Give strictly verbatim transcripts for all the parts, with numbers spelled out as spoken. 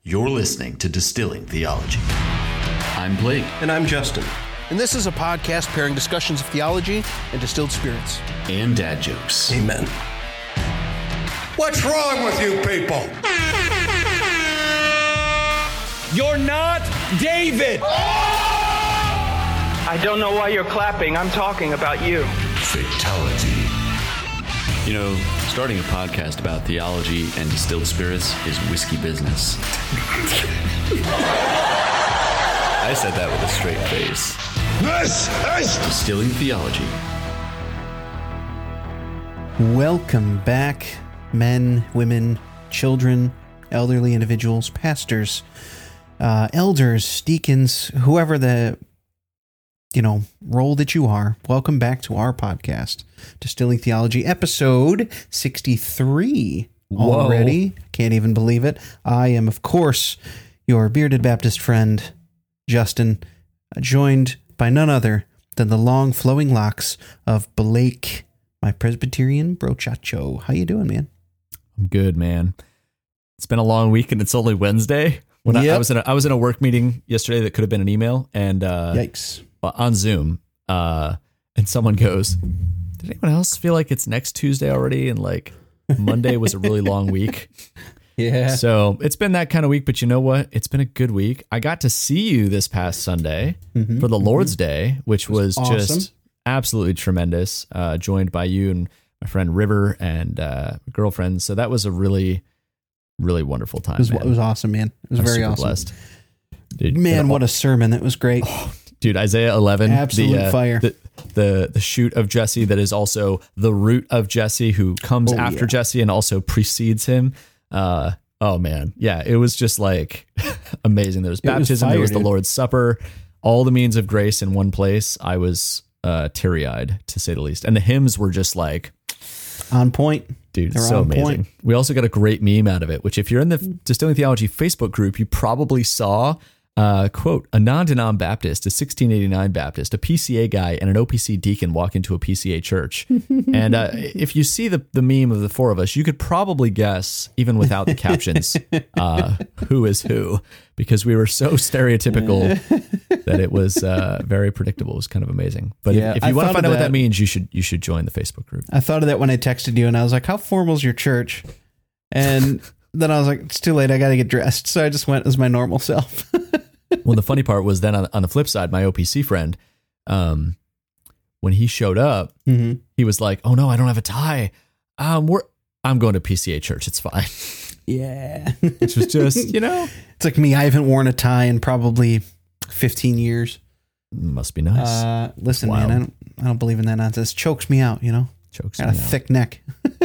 You're listening to Distilling Theology. I'm Blake. And I'm Justin. And this is a podcast pairing discussions of theology and distilled spirits. And dad jokes. Amen. What's wrong with you people? You're not David! I don't know why you're clapping. I'm talking about you. Fatality. You know, starting a podcast about theology and distilled spirits is whiskey business. I said that with a straight face. This is Distilling Theology. Welcome back, men, women, children, elderly individuals, pastors, uh, elders, deacons, whoever the, you know, role that you are. Welcome back to our podcast, Distilling Theology, episode sixty-three already. Whoa. Can't even believe it. I am, of course, your bearded Baptist friend, Justin, joined by none other than the long flowing locks of Blake, my Presbyterian brochacho. How you doing, man? I'm good, man. It's been a long week and it's only Wednesday. When yep. I, I was in a, I was in a work meeting yesterday that could have been an email, and uh, yikes, on Zoom, uh, and someone goes, "Did anyone else feel like it's next Tuesday already?" And like Monday was a really long week. Yeah. So it's been that kind of week, but you know what? It's been a good week. I got to see you this past Sunday mm-hmm, for the Lord's mm-hmm. Day, which was, was awesome. Just absolutely tremendous. Uh, joined by you and my friend River and uh, girlfriend. So that was a really, really wonderful time. It was, man. It was awesome, man. It was I'm very super awesome. Blessed. Dude, man, what a sermon. That was great. Oh, dude, Isaiah eleven. Absolute the, uh, fire. The, the the shoot of Jesse that is also the root of Jesse, who comes oh, after yeah. Jesse and also precedes him. Uh, oh, man. Yeah, it was just like amazing. There was it baptism. Was fire, there was dude. the Lord's Supper. All the means of grace in one place. I was uh, teary-eyed, to say the least. And the hymns were just like... on point. Dude, it's so amazing. Point. We also got a great meme out of it, which if you're in the Distilling Theology Facebook group, you probably saw, uh, quote, a non-denom Baptist, a sixteen eighty-nine Baptist, a P C A guy, and an O P C deacon walk into a P C A church. And uh, if you see the, the meme of the four of us, you could probably guess, even without the captions, uh, who is who, because we were so stereotypical that it was uh, very predictable. It was kind of amazing. But yeah, if, if you I want to find out that. what that means, you should you should join the Facebook group. I thought of that when I texted you, and I was like, how formal is your church? And then I was like, it's too late. I got to get dressed. So I just went as my normal self. Well, the funny part was then on, on the flip side, my O P C friend, um, when he showed up, mm-hmm. he was like, oh, no, I don't have a tie. Um, we're I'm going to P C A church. It's fine. Yeah. Which was just, you know. It's like me. I haven't worn a tie in probably fifteen years. Must be nice. Uh, listen, man, I don't, I don't believe in that nonsense. Chokes me out, you know. Chokes Got me a out. thick neck.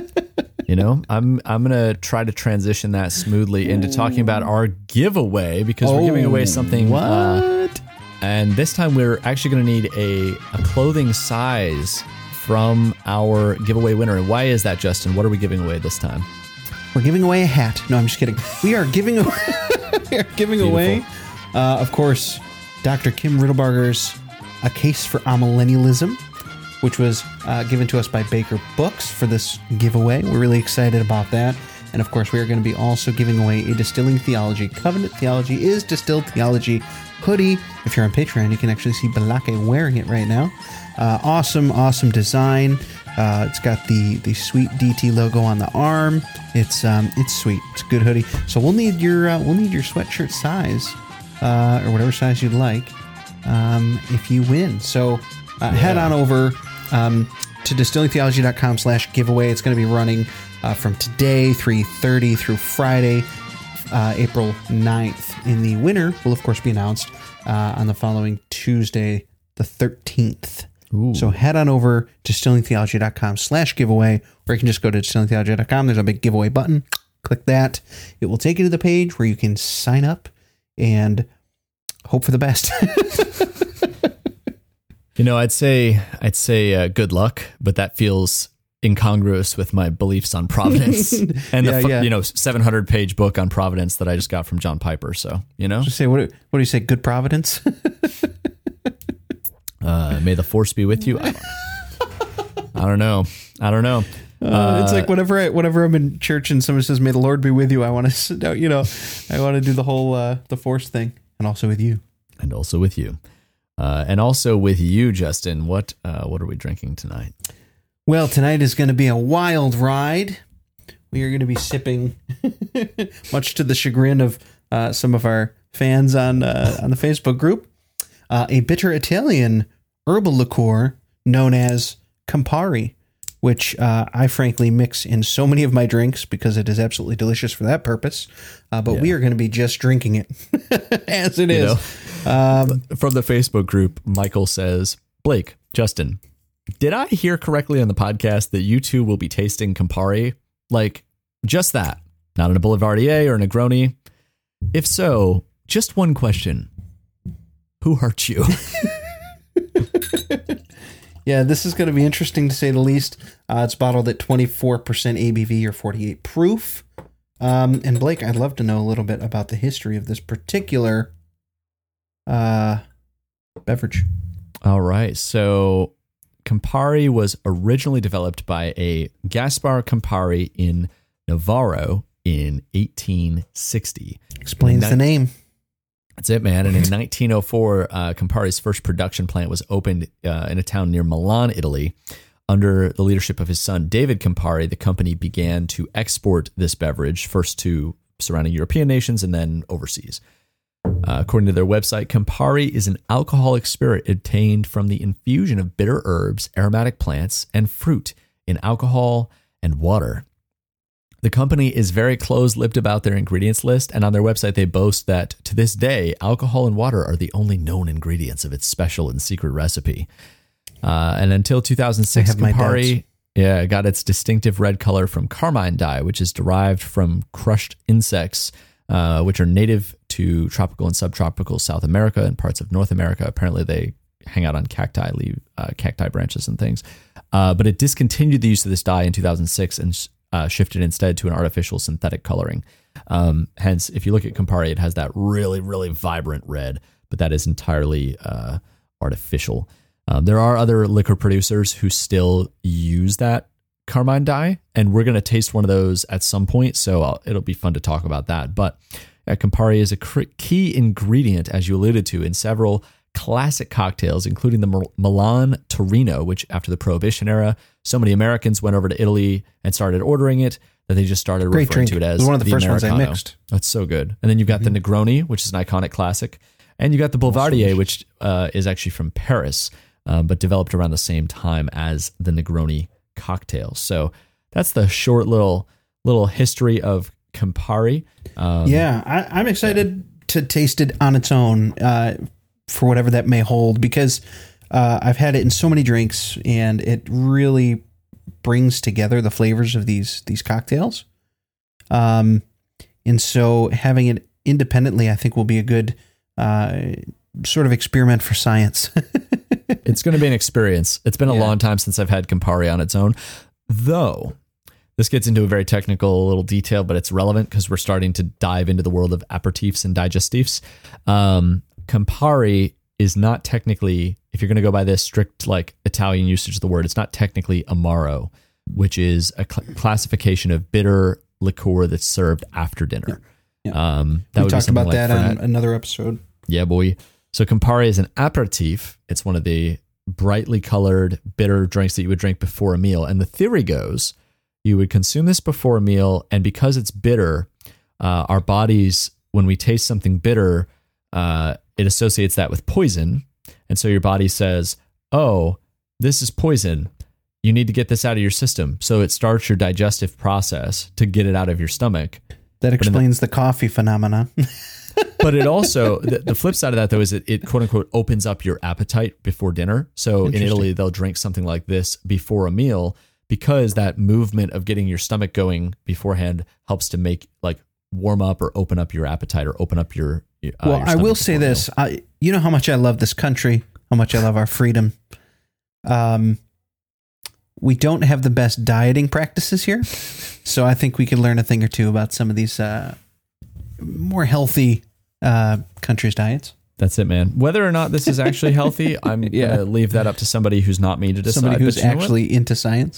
You know, I'm I'm gonna try to transition that smoothly into talking about our giveaway, because oh, we're giving away something. What? Uh, and this time we're actually going to need a, a clothing size from our giveaway winner. And why is that, Justin? What are we giving away this time? We're giving away a hat. No, I'm just kidding. We are giving away. we are giving Beautiful. away, uh, of course, Doctor Kim Riddlebarger's A Case for Amillennialism, which was uh, given to us by Baker Books for this giveaway. We're really excited about that. And of course, we are going to be also giving away a Distilling Theology Covenant Theology is Distilled Theology hoodie. If you're on Patreon, you can actually see Balake wearing it right now. Uh, awesome, awesome design. Uh, it's got the the sweet D T logo on the arm. It's um it's sweet. It's a good hoodie. So we'll need your uh, we'll need your sweatshirt size uh, or whatever size you'd like um, if you win. So uh, yeah. head on over. Um, to distillingtheology.com slash giveaway. It's going to be running uh, from today, three thirty, through Friday, uh, April ninth. And the winner will, of course, be announced uh, on the following Tuesday, the thirteenth. Ooh. So head on over to distillingtheology.com slash giveaway, or you can just go to distillingtheology dot com. There's a big giveaway button. Click that. It will take you to the page where you can sign up and hope for the best. You know, I'd say I'd say uh, good luck, but that feels incongruous with my beliefs on providence and the yeah, yeah. you know seven hundred page book on providence that I just got from John Piper. So you know, just say what? What do you say? Good providence. uh, may the force be with you. I don't, I don't know. I don't know. Uh, it's like whenever I whenever I'm in church and somebody says, "May the Lord be with you," I want to sit down. You know, I want to do the whole uh, the force thing, and also with you, and also with you, uh, and also with you, Justin. What uh, what are we drinking tonight? Well, tonight is going to be a wild ride. We are going to be sipping, much to the chagrin of uh, some of our fans on uh, on the Facebook group, uh, a bitter Italian herbal liqueur known as Campari, which uh, I frankly mix in so many of my drinks because it is absolutely delicious for that purpose. Uh, but yeah. we are going to be just drinking it as it you is. Um, From the Facebook group, Michael says, Blake, Justin, did I hear correctly on the podcast that you two will be tasting Campari? Like, just that, not in a Boulevardier or a Negroni. If so, just one question. Who hurt you? Yeah, this is going to be interesting to say the least. Uh, it's bottled at twenty-four percent A B V or forty-eight proof. Um, and Blake, I'd love to know a little bit about the history of this particular uh, beverage. All right, so Campari was originally developed by a Gaspar Campari in Navarro in eighteen sixty. Explains the name. That's it, man. And in nineteen oh four, uh, Campari's first production plant was opened uh, in a town near Milan, Italy. Under the leadership of his son, David Campari, the company began to export this beverage, first to surrounding European nations and then overseas. Uh, according to their website, Campari is an alcoholic spirit obtained from the infusion of bitter herbs, aromatic plants, and fruit in alcohol and water. The company is very close-lipped about their ingredients list, and on their website they boast that, to this day, alcohol and water are the only known ingredients of its special and secret recipe. Uh, and until two thousand six, Campari yeah, got its distinctive red color from carmine dye, which is derived from crushed insects, uh, which are native to tropical and subtropical South America and parts of North America. Apparently they hang out on cacti, leave uh, cacti branches and things. Uh, but it discontinued the use of this dye in two thousand six and uh, shifted instead to an artificial synthetic coloring. Um, hence, if you look at Campari, it has that really, really vibrant red, but that is entirely uh, artificial. Um, there are other liquor producers who still use that carmine dye, and we're going to taste one of those at some point, so I'll, it'll be fun to talk about that. But uh, Campari is a cr- key ingredient, as you alluded to, in several classic cocktails, including the Mil- Milan Torino, which after the Prohibition era, so many Americans went over to Italy and started ordering it that they just started Great referring drink. to it as It was one of the, the first Americano. ones I mixed. That's so good. And then you've got mm-hmm. the Negroni, which is an iconic classic, and you got the Boulevardier, which uh, is actually from Paris, um, but developed around the same time as the Negroni cocktail. So that's the short little little history of Campari. Um, yeah, I, I'm excited yeah. to taste it on its own uh, for whatever that may hold, because uh, I've had it in so many drinks, and it really brings together the flavors of these these cocktails. Um, and so having it independently, I think, will be a good uh, sort of experiment for science. It's going to be an experience. It's been a yeah. long time since I've had Campari on its own, though. This gets into a very technical little detail, but it's relevant because we're starting to dive into the world of aperitifs and digestifs. Um, Campari is not technically, if you're going to go by this strict like Italian usage of the word, it's not technically Amaro, which is a cl- classification of bitter liqueur that's served after dinner. Yeah. Yeah. Um, that we would talked be about like that Fernet. on another episode. Yeah, boy. So Campari is an aperitif. It's one of the brightly colored bitter drinks that you would drink before a meal. And the theory goes, you would consume this before a meal, and because it's bitter, uh, our bodies, when we taste something bitter, uh, it associates that with poison. And so your body says, oh, this is poison. You need to get this out of your system. So it starts your digestive process to get it out of your stomach. That explains the, the coffee phenomena. But it also, the, the flip side of that, though, is it, it quote unquote opens up your appetite before dinner. So in Italy, they'll drink something like this before a meal, because that movement of getting your stomach going beforehand helps to make like warm up or open up your appetite or open up your. Uh, well, your I will say this. I, you know how much I love this country, how much I love our freedom. Um, we don't have the best dieting practices here. So I think we could learn a thing or two about some of these uh, more healthy uh, countries' diets. That's it, man. Whether or not this is actually healthy, I'm yeah. going to leave that up to somebody who's not me to decide. Somebody who's but you know actually what? into science.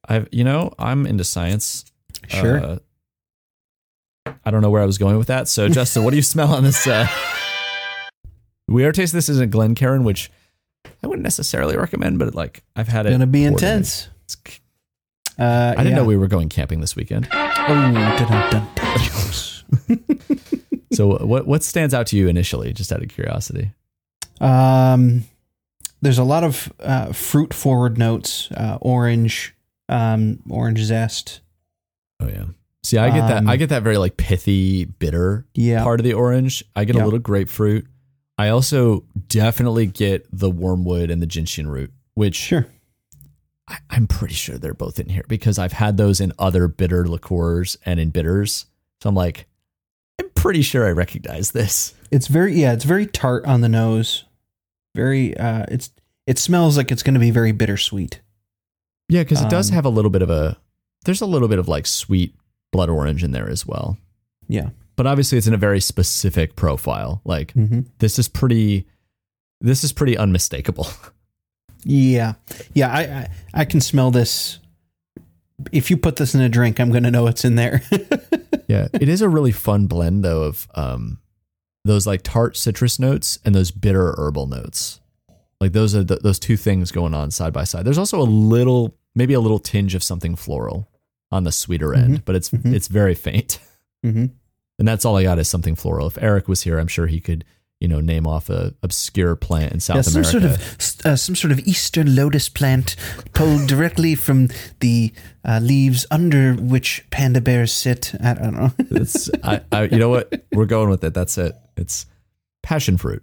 I've, you know, I'm into science. Sure. Uh, I don't know where I was going with that. So, Justin, what do you smell on this? Uh, we are tasting this as a Glencairn, which I wouldn't necessarily recommend, but like I've had it. Gonna be for intense. Uh, I didn't yeah. know we were going camping this weekend. Oh, dun, dun, dun, jokes. So, what what stands out to you initially, just out of curiosity? Um, there's a lot of uh, fruit forward notes, uh, orange, um, orange zest. Oh yeah. See, I get that. Um, I get that very like pithy, bitter Yeah. part of the orange. I get Yeah. a little grapefruit. I also definitely get the wormwood and the gentian root, which Sure. I, I'm pretty sure they're both in here because I've had those in other bitter liqueurs and in bitters. So I'm like, I'm pretty sure I recognize this. It's very, yeah, it's very tart on the nose. Very, uh, it's, it smells like it's going to be very bittersweet. Yeah, because it does Um, have a little bit of a, there's a little bit of like sweet blood orange in there as well. Yeah. But obviously it's in a very specific profile. Like Mm-hmm. this is pretty, this is pretty unmistakable. Yeah. Yeah. I, I, I can smell this. If you put this in a drink, I'm going to know it's in there. Yeah, it is a really fun blend though of um, those like tart citrus notes and those bitter herbal notes. Like those are the, those two things going on side by side. There's also a little, maybe a little tinge of something floral on the sweeter end, Mm-hmm. but it's Mm-hmm. it's very faint. Mm-hmm. And that's all I got is something floral. If Eric was here, I'm sure he could, you know, name off a obscure plant in South Yeah, some America. sort of uh, some sort of eastern lotus plant pulled directly from the uh, leaves under which panda bears sit. I don't know. It's, I, I, you know what? We're going with it. That's it. It's passion fruit.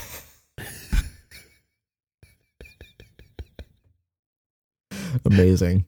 Amazing.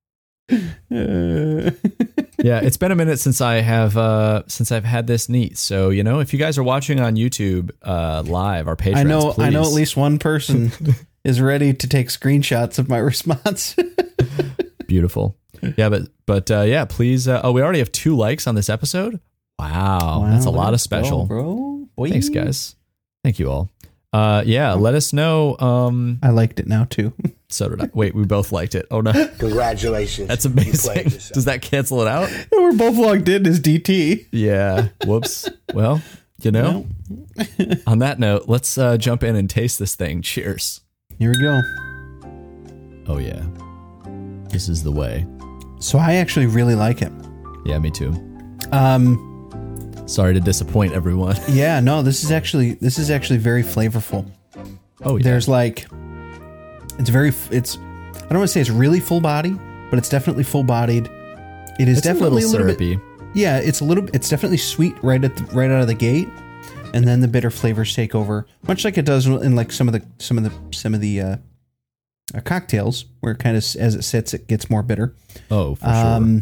Uh, Yeah, it's been a minute since I have uh since I've had this neat. So, you know, if you guys are watching on YouTube uh live, our patrons, I know. please. I know. At least one person is ready to take screenshots of my response. Beautiful. Yeah, but but uh yeah, please uh, oh, we already have two likes on this episode. Wow, Wow, that's a lot of let's special. go, bro. Boy. Thanks, guys. Thank you all. Uh yeah, let us know. Um I liked it now too. so did I. Wait, we both liked it. Oh no. Congratulations. That's You played amazing. yourself. Does that cancel it out? We're both logged in as D T. Yeah. Whoops. Well, you know, on that note, let's uh, jump in and taste this thing. Cheers. Here we go. Oh, yeah. This is the way. So I actually really like it. Yeah, me too. Um, Sorry to disappoint everyone. yeah, no, this is actually this is actually very flavorful. Oh, yeah. There's like, it's very, it's, I don't want to say it's really full body, but it's definitely full bodied. It is It's definitely a a little little, syrupy. bit. Yeah, it's a little. It's definitely sweet right at the, right out of the gate, and then the bitter flavors take over, much like it does in like some of the some of the some of the uh, uh, cocktails, where kind of as it sits, it gets more bitter. Oh, for Um,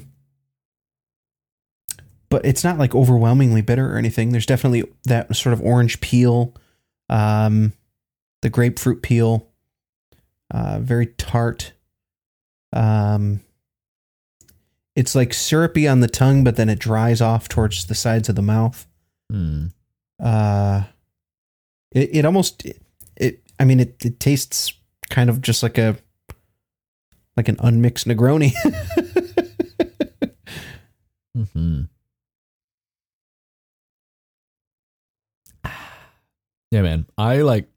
but it's not like overwhelmingly bitter or anything. There's definitely that sort of orange peel, um, the grapefruit peel, uh, very tart. Um, it's like syrupy on the tongue, but then it dries off towards the sides of the mouth. sure. Hmm. Uh, it, it almost, it, it, I mean, it, it tastes kind of just like a, like an unmixed Negroni. Mm-hmm. Yeah, man. I like,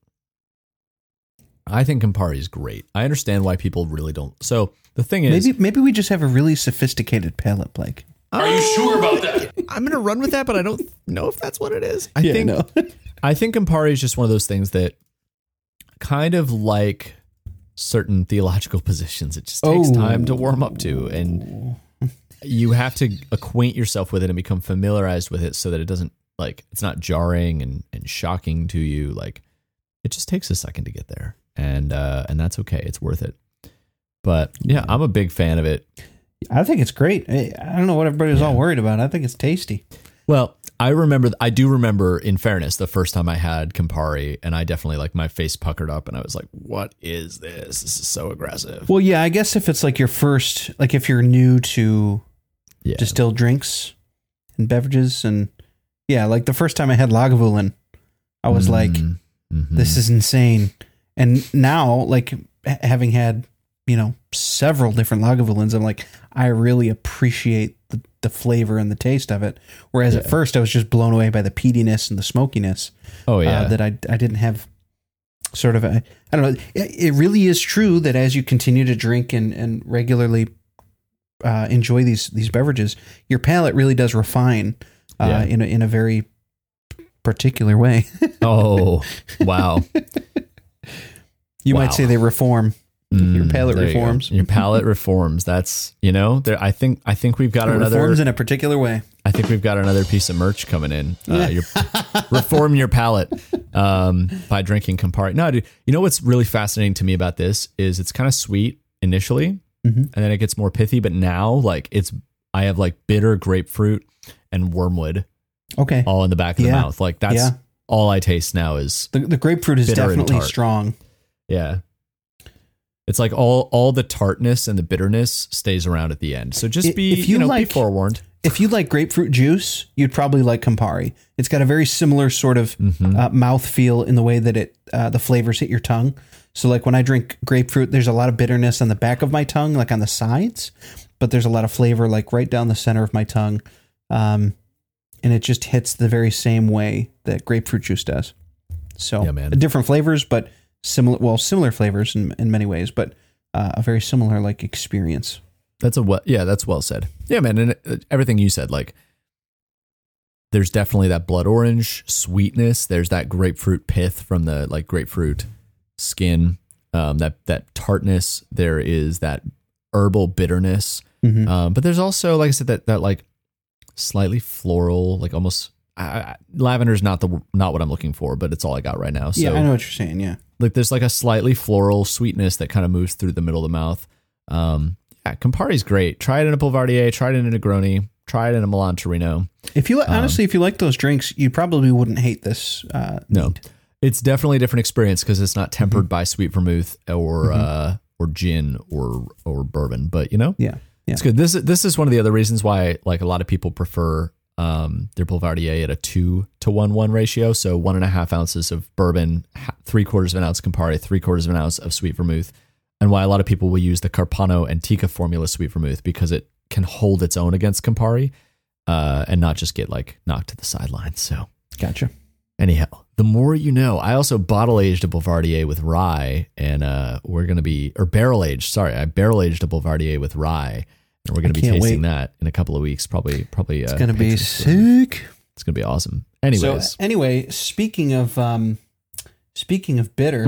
I think Campari is great. I understand why people really don't. So the thing is, Maybe maybe we just have a really sophisticated palate, Blake. are you sure about that? I'm going to run with that, but I don't know if that's what it is. I think no. I think Campari is just one of those things that kind of like certain theological positions, it just takes Oh. time to warm up to, and you have to acquaint yourself with it and become familiarized with it so that it doesn't like, it's not jarring and, and shocking to you. Like it just takes a second to get there, and, uh, and that's okay. It's worth it. But yeah, I'm a big fan of it. I think it's great. I I don't know what everybody's all worried about. I think it's tasty. Well, I remember, I do remember, in fairness, the first time I had Campari, and I definitely, like, my face puckered up, and I was like, what is this? This is so aggressive. Well, yeah, I guess if it's like your first, like if you're new to Yeah. distilled drinks and beverages, and yeah, like the first time I had Lagavulin, I was like, Mhm. this is insane. And now, like h- having had, you know, several different Lagavulins, I'm like, I really appreciate the, the flavor and the taste of it. Whereas yeah. at first I was just blown away by the peatiness and the smokiness. Oh yeah. Uh, that I, I didn't have sort of a, I don't know. It, it really is true that as you continue to drink and, and regularly uh, enjoy these, these beverages, your palate really does refine uh, yeah. in a, in a very particular way. Oh, wow. You wow. might say they reform. Mm, your palate reforms. You your palate reforms. That's, you know, there. I think, I think we've got it another reforms in a particular way. I think we've got another piece of merch coming in. Uh, your, reform your palate um, by drinking Campari. No, dude, you know what's really fascinating to me about this is it's kind of sweet initially, mm-hmm. and then it gets more pithy. But now, like it's, I have like bitter grapefruit and wormwood. Okay, all in the back of yeah. the mouth. Like that's yeah. all I taste now is the, the grapefruit is definitely strong. Yeah. It's like all, all the tartness and the bitterness stays around at the end. So just be, if you, you know, like, be forewarned. If you like grapefruit juice, you'd probably like Campari. It's got a very similar sort of mm-hmm. uh, mouthfeel in the way that it uh, the flavors hit your tongue. So like when I drink grapefruit, there's a lot of bitterness on the back of my tongue, like on the sides, but there's a lot of flavor like right down the center of my tongue. Um, and it just hits the very same way that grapefruit juice does. So yeah, man. Different flavors, but similar, well, similar flavors in, in many ways, but uh, a very similar like experience. That's a well, yeah, that's well said. Yeah, man, and everything you said, like there's definitely that blood orange sweetness. There's that grapefruit pith from the like grapefruit skin. Um, that that tartness. There is that herbal bitterness. Mm-hmm. Um, but there's also, like I said, that that like slightly floral, like almost uh, lavender's not the not what I'm looking for, but it's all I got right now. So, yeah, I know what you're saying. Yeah. Like there's like a slightly floral sweetness that kind of moves through the middle of the mouth. Um, yeah, Campari's great. Try it in a Boulevardier, try it in a Negroni, try it in a Milan Torino. If you honestly, um, if you like those drinks, you probably wouldn't hate this. Uh, no, mead. It's definitely a different experience because it's not tempered mm-hmm. by sweet vermouth or mm-hmm. uh, or gin or or bourbon. But you know, yeah, yeah, it's good. This this is one of the other reasons why like a lot of people prefer um, their Boulevardier at a two to one one ratio. So one and a half ounces of bourbon, three quarters of an ounce Campari, three quarters of an ounce of sweet vermouth, and why a lot of people will use the Carpano Antica formula sweet vermouth because it can hold its own against Campari uh, and not just get like knocked to the sidelines. So gotcha. Anyhow, the more you know. I also bottle aged a Boulevardier with rye, and uh, we're going to be or barrel aged. Sorry, I barrel aged a Boulevardier with rye. And we're going to be tasting wait. that in a couple of weeks. Probably, probably. It's uh, going to be sick. It's going to be awesome. Anyways, so anyway, speaking of um, speaking of bitter,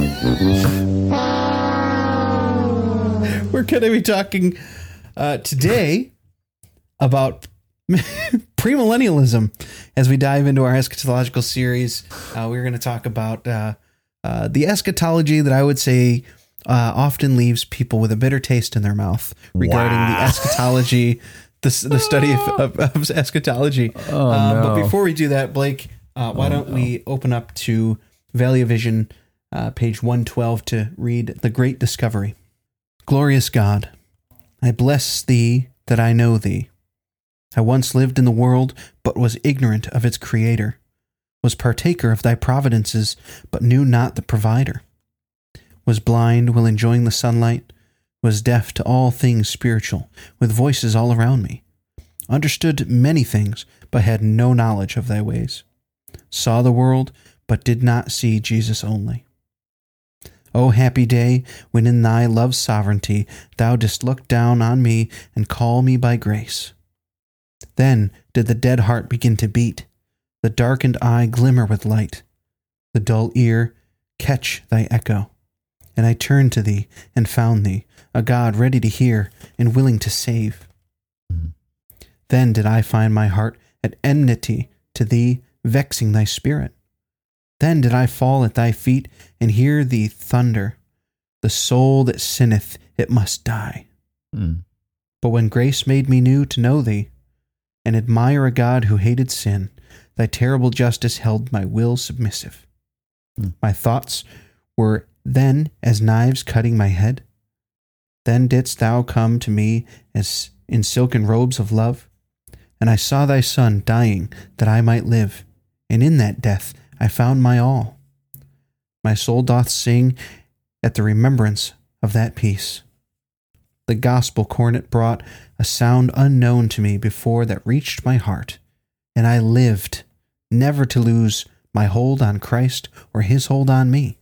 we're going to be talking uh, today about premillennialism as we dive into our eschatological series. Uh, we're going to talk about uh, uh, the eschatology that I would say. Uh, often leaves people with a bitter taste in their mouth regarding wow. the eschatology, the, the study of, of, of eschatology. Oh, um, no. But before we do that, Blake, uh, why oh, don't no. we open up to Valley of Vision, uh, page one twelve, to read The Great Discovery. Glorious God, I bless thee that I know thee. I once lived in the world, but was ignorant of its creator, was partaker of thy providences, but knew not the provider. Was blind while enjoying the sunlight, was deaf to all things spiritual, with voices all around me, understood many things, but had no knowledge of thy ways, saw the world, but did not see Jesus only. O happy day, when in thy love's sovereignty thou didst look down on me and call me by grace. Then did the dead heart begin to beat, the darkened eye glimmer with light, the dull ear catch thy echo. And I turned to thee and found thee, a God ready to hear and willing to save. Mm-hmm. Then did I find my heart at enmity to thee, vexing thy spirit. Then did I fall at thy feet and hear thee thunder, the soul that sinneth, it must die. Mm. But when grace made me new to know thee, and admire a God who hated sin, thy terrible justice held my will submissive. Mm. My thoughts were then as knives cutting my head. Then didst thou come to me as in silken robes of love, and I saw thy Son dying that I might live, and in that death I found my all. My soul doth sing at the remembrance of that peace, the gospel cornet brought a sound unknown to me before that reached my heart, and I lived, never to lose my hold on Christ or his hold on me.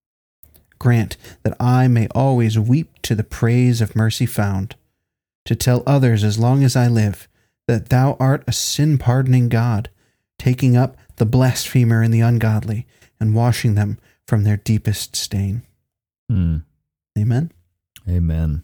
Grant that I may always weep to the praise of mercy found, to tell others as long as I live that thou art a sin-pardoning God, taking up the blasphemer and the ungodly and washing them from their deepest stain. Hmm. Amen? Amen.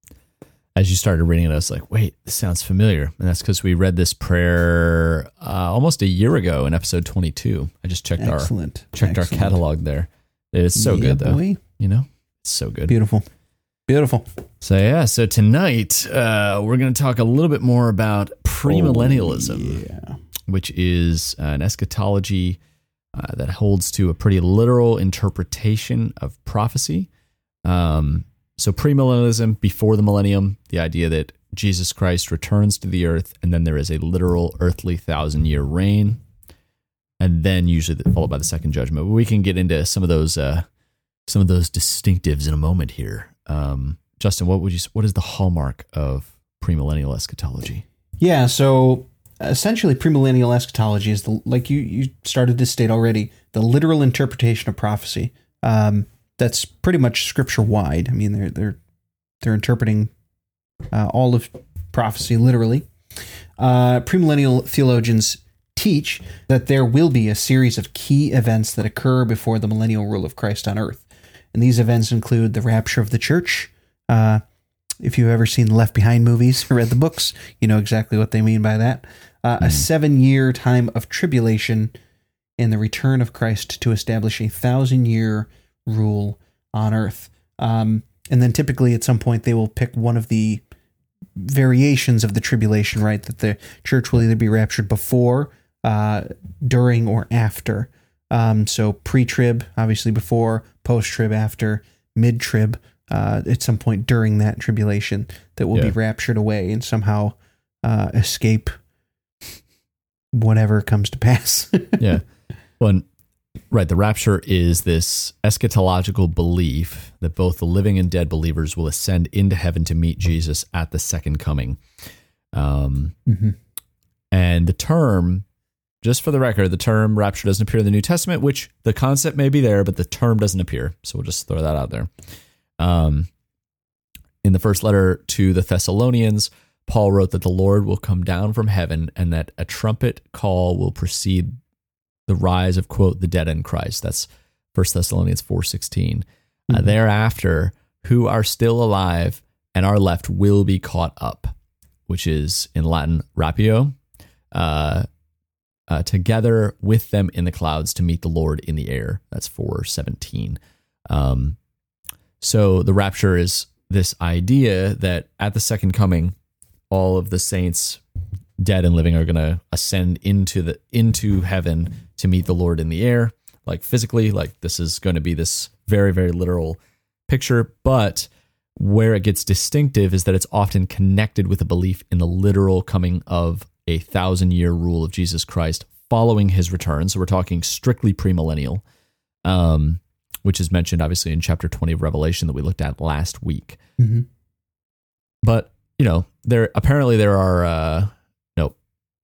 As you started reading it, I was like, wait, this sounds familiar. And that's because we read this prayer uh, almost a year ago in episode twenty-two. I just checked Excellent. our checked Excellent. our catalog there. It's so Yeah, good, though. boy. You know? It's so good. Beautiful. Beautiful. So, yeah, so tonight uh, we're going to talk a little bit more about premillennialism, Oh, yeah. which is an eschatology uh, that holds to a pretty literal interpretation of prophecy. Um, so premillennialism, before the millennium, the idea that Jesus Christ returns to the earth, and then there is a literal earthly thousand-year reign, and then usually followed by the second judgment. But we can get into some of those uh, some of those distinctives in a moment here. Um, Justin, what would you? What is the hallmark of premillennial eschatology? Yeah, so essentially premillennial eschatology is, the like you, you started to state already, the literal interpretation of prophecy. Um, that's pretty much scripture-wide. I mean, they're they're they're interpreting uh, all of prophecy literally. Uh, premillennial theologians teach that there will be a series of key events that occur before the millennial rule of Christ on earth. And these events include the rapture of the church. Uh, if you've ever seen the Left Behind movies or read the books, you know exactly what they mean by that. Uh, mm. A seven-year time of tribulation and the return of Christ to establish a thousand-year rule on earth. Um, and then typically at some point they will pick one of the variations of the tribulation, right? That the church will either be raptured before, uh, during, or after. Um, so pre-trib, obviously before, post-trib after, mid-trib, uh, at some point during that tribulation that will yeah. be raptured away and somehow uh, escape whatever comes to pass. yeah. Well, right. The rapture is this eschatological belief that both the living and dead believers will ascend into heaven to meet Jesus at the second coming. Um, mm-hmm. And the term, just for the record, the term rapture doesn't appear in the New Testament, which the concept may be there, but the term doesn't appear. So we'll just throw that out there. Um, in the first letter to the Thessalonians, Paul wrote that the Lord will come down from heaven and that a trumpet call will precede the rise of, quote, the dead in Christ. That's First Thessalonians four sixteen. Mm-hmm. Uh, thereafter, who are still alive and are left will be caught up, which is in Latin, rapio, uh, uh, together with them in the clouds to meet the Lord in the air. That's four seventeen. Um, so the rapture is this idea that at the second coming, all of the saints, dead and living, are going to ascend into the into heaven to meet the Lord in the air, like physically. Like this is going to be this very, very literal picture. But where it gets distinctive is that it's often connected with a belief in the literal coming of a thousand-year rule of Jesus Christ following his return. So we're talking strictly premillennial, um, which is mentioned obviously in chapter twenty of Revelation that we looked at last week. Mm-hmm. But you know, there apparently there are. Uh, nope.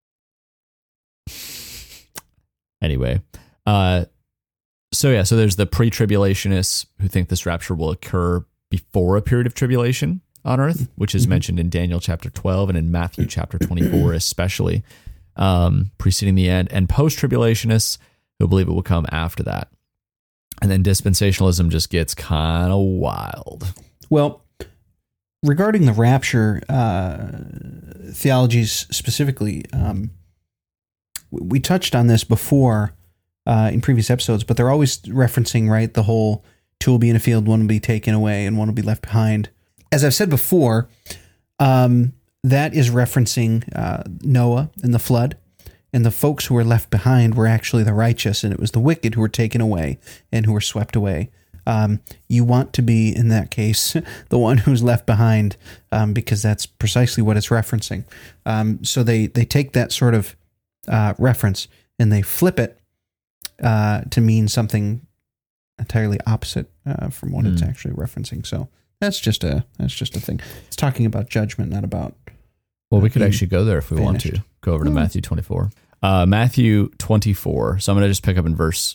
Anyway, uh, so yeah, so there's the pre-tribulationists who think this rapture will occur before a period of tribulation on earth, which is mm-hmm. mentioned in Daniel chapter twelve and in Matthew chapter twenty-four, especially um, preceding the end, and post-tribulationists who believe it will come after that. And then dispensationalism just gets kind of wild. Well, regarding the rapture uh, theologies specifically, um, we touched on this before uh, in previous episodes, but they're always referencing, right, the whole two will be in a field, one will be taken away, and one will be left behind. As I've said before, um, that is referencing uh, Noah and the flood, and the folks who were left behind were actually the righteous, and it was the wicked who were taken away and who were swept away. Um, you want to be, in that case, the one who's left behind, um, because that's precisely what it's referencing. Um, so they, they take that sort of uh, reference and they flip it uh, to mean something entirely opposite uh, from what mm. it's actually referencing. So that's just a that's just a thing. It's talking about judgment, not about. Well, we could actually go there if we vanished. want to. Go over to Hmm. Matthew twenty-four. Uh, Matthew twenty-four. So I'm going to just pick up in verse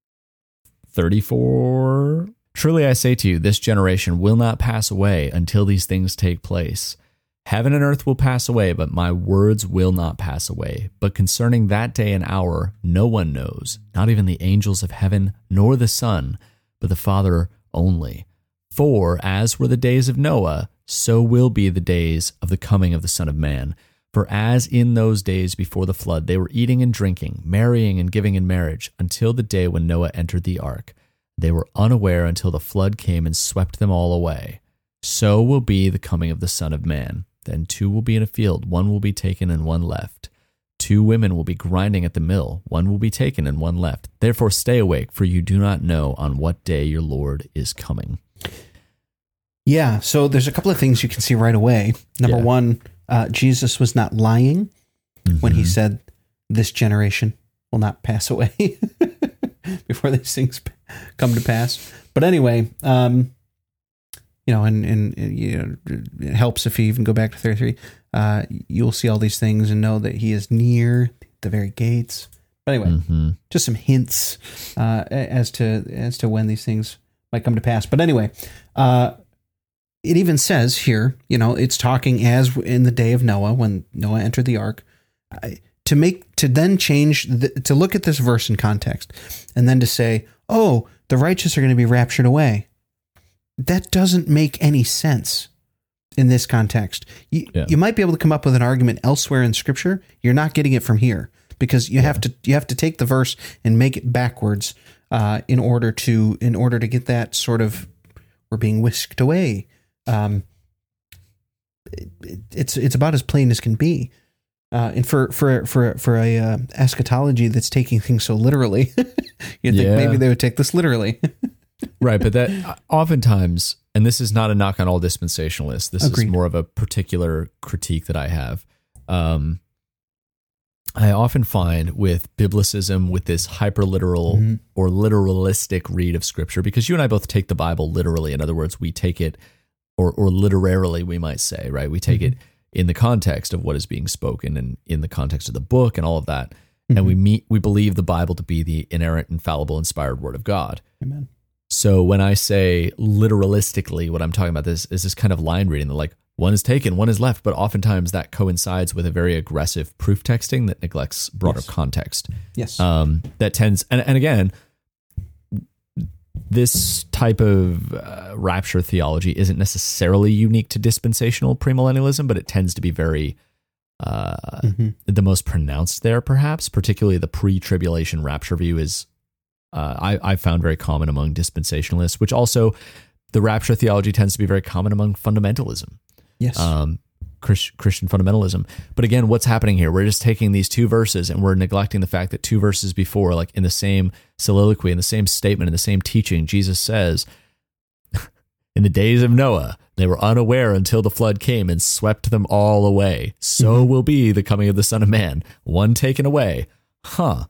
thirty-four. Truly I say to you, this generation will not pass away until these things take place. Heaven and earth will pass away, but my words will not pass away. But concerning that day and hour, no one knows, not even the angels of heaven, nor the Son, but the Father only. For as were the days of Noah, so will be the days of the coming of the Son of Man. For as in those days before the flood, they were eating and drinking, marrying and giving in marriage, until the day when Noah entered the ark. They were unaware until the flood came and swept them all away. So will be the coming of the Son of Man. Then two will be in a field, one will be taken and one left. Two women will be grinding at the mill, one will be taken and one left. Therefore stay awake, for you do not know on what day your Lord is coming. Yeah, so there's a couple of things you can see right away. Number Yeah. one, uh, Jesus was not lying when he Mhm. said, "This generation will not pass away before these things come to pass." But anyway, um, you know, and and uh, you know, it helps if you even go back to thirty-three. Uh, you'll see all these things and know that he is near the very gates. But anyway, Mhm. just some hints uh, as to as to when these things might come to pass. But anyway, uh, it even says here, you know, it's talking as in the day of Noah, when Noah entered the ark. I, to make to then change the, to look at this verse in context, and then to say, "Oh, the righteous are going to be raptured away." That doesn't make any sense in this context. You, Yeah. you might be able to come up with an argument elsewhere in Scripture. You're not getting it from here, because you have to you have to take the verse and make it backwards uh, in order to in order to get that sort of we're being whisked away. Um, it, it's it's about as plain as can be. Uh, and for for for for a uh, eschatology that's taking things so literally, you think Yeah. maybe they would take this literally. Right, but that oftentimes, and this is not a knock on all dispensationalists, this Agreed. is more of a particular critique that I have. Um, I often find with biblicism, with this hyperliteral Mhm. or literalistic read of Scripture, because you and I both take the Bible literally. In other words, we take it, or or literarily, we might say, right? We take it in the context of what is being spoken and in the context of the book and all of that, and we meet we believe the Bible to be the inerrant, infallible, inspired Word of God. Amen. So when I say literalistically, what I'm talking about this is this kind of line reading that like one is taken, one is left, but oftentimes that coincides with a very aggressive proof texting that neglects broader Yes. context. Yes. Um, that tends, and, and again, this type of uh, rapture theology isn't necessarily unique to dispensational premillennialism, but it tends to be very uh, Mhm. the most pronounced there, perhaps. Particularly the pre-tribulation rapture view is uh, I, I found very common among dispensationalists, which also the rapture theology tends to be very common among fundamentalism, Yes. um, Chris, Christian fundamentalism. But again, what's happening here? We're just taking these two verses and we're neglecting the fact that two verses before, like in the same soliloquy, in the same statement, in the same teaching, Jesus says, in the days of Noah, they were unaware until the flood came and swept them all away. So will be the coming of the Son of Man. One taken away. Huh.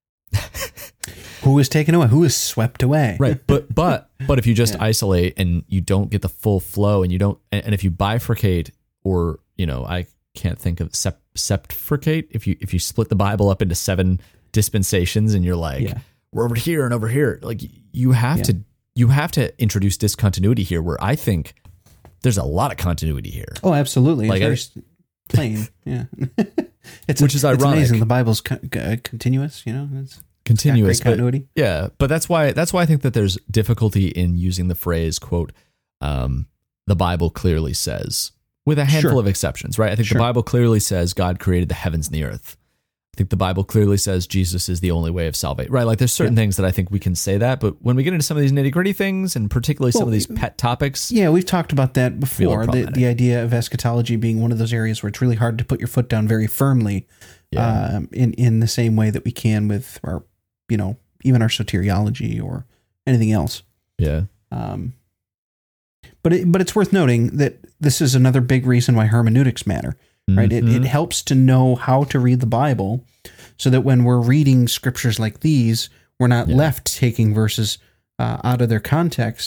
Who is taken away? Who is swept away? Right. But but but if you just Yeah. isolate and you don't get the full flow and you don't and, and if you bifurcate or, you know, I can't think of sep, septfurcate, if you if you split the Bible up into seven dispensations and you're like, Yeah. we're over here and over here, like you have Yeah. to you have to introduce discontinuity here where I think there's a lot of continuity here. Oh, absolutely. Like, it's very plain. Yeah. it's Which is it's ironic. amazing. The Bible's co- co- continuous. You know, it's Continuous, got great but continuity. yeah, but that's why that's why I think that there's difficulty in using the phrase quote um, the Bible clearly says, with a handful Sure. of exceptions, right? I think Sure. the Bible clearly says God created the heavens and the earth. I think the Bible clearly says Jesus is the only way of salvation, right? Like there's certain things that I think we can say that, but when we get into some of these nitty gritty things and particularly some Well, of these pet topics, Yeah, we've talked about that before. The, problematic. the idea of eschatology being one of those areas where it's really hard to put your foot down very firmly, Yeah. um, in in the same way that we can with our, you know, even our soteriology or anything else. yeah, Um, but it, but it's worth noting that this is another big reason why hermeneutics matter, right? It, it Mhm. helps to know how to read the Bible so that when we're reading scriptures like these, we're not Yeah. left taking verses uh, out of their context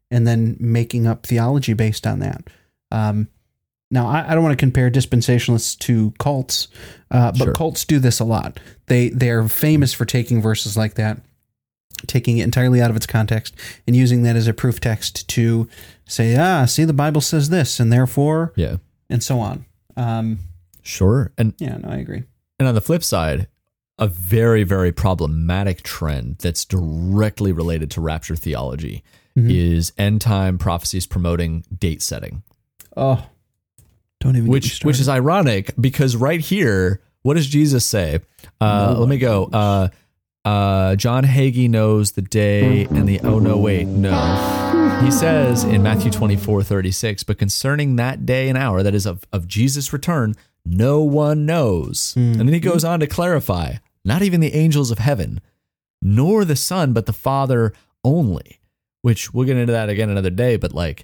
and then making up theology based on that. Um, now, I, I don't want to compare dispensationalists to cults, uh, but Sure. cults do this a lot. They they are famous for taking verses like that, taking it entirely out of its context, and using that as a proof text to say, ah, see, the Bible says this, and therefore, Yeah. and so on. Um, Sure. And yeah, no, I agree. And on the flip side, a very, very problematic trend that's directly related to rapture theology Mm-hmm. is end time prophecies promoting date setting, Oh, don't even get me which started. which is ironic because right here, what does Jesus say? Uh, let me go. Uh, uh, John Hagee knows the day and the oh no wait no. He says in Matthew twenty-four thirty-six, but concerning that day and hour, that is of, of Jesus' return, no one knows. And then he goes on to clarify, not even the angels of heaven, nor the Son, but the Father only, which we'll get into that again another day. But like,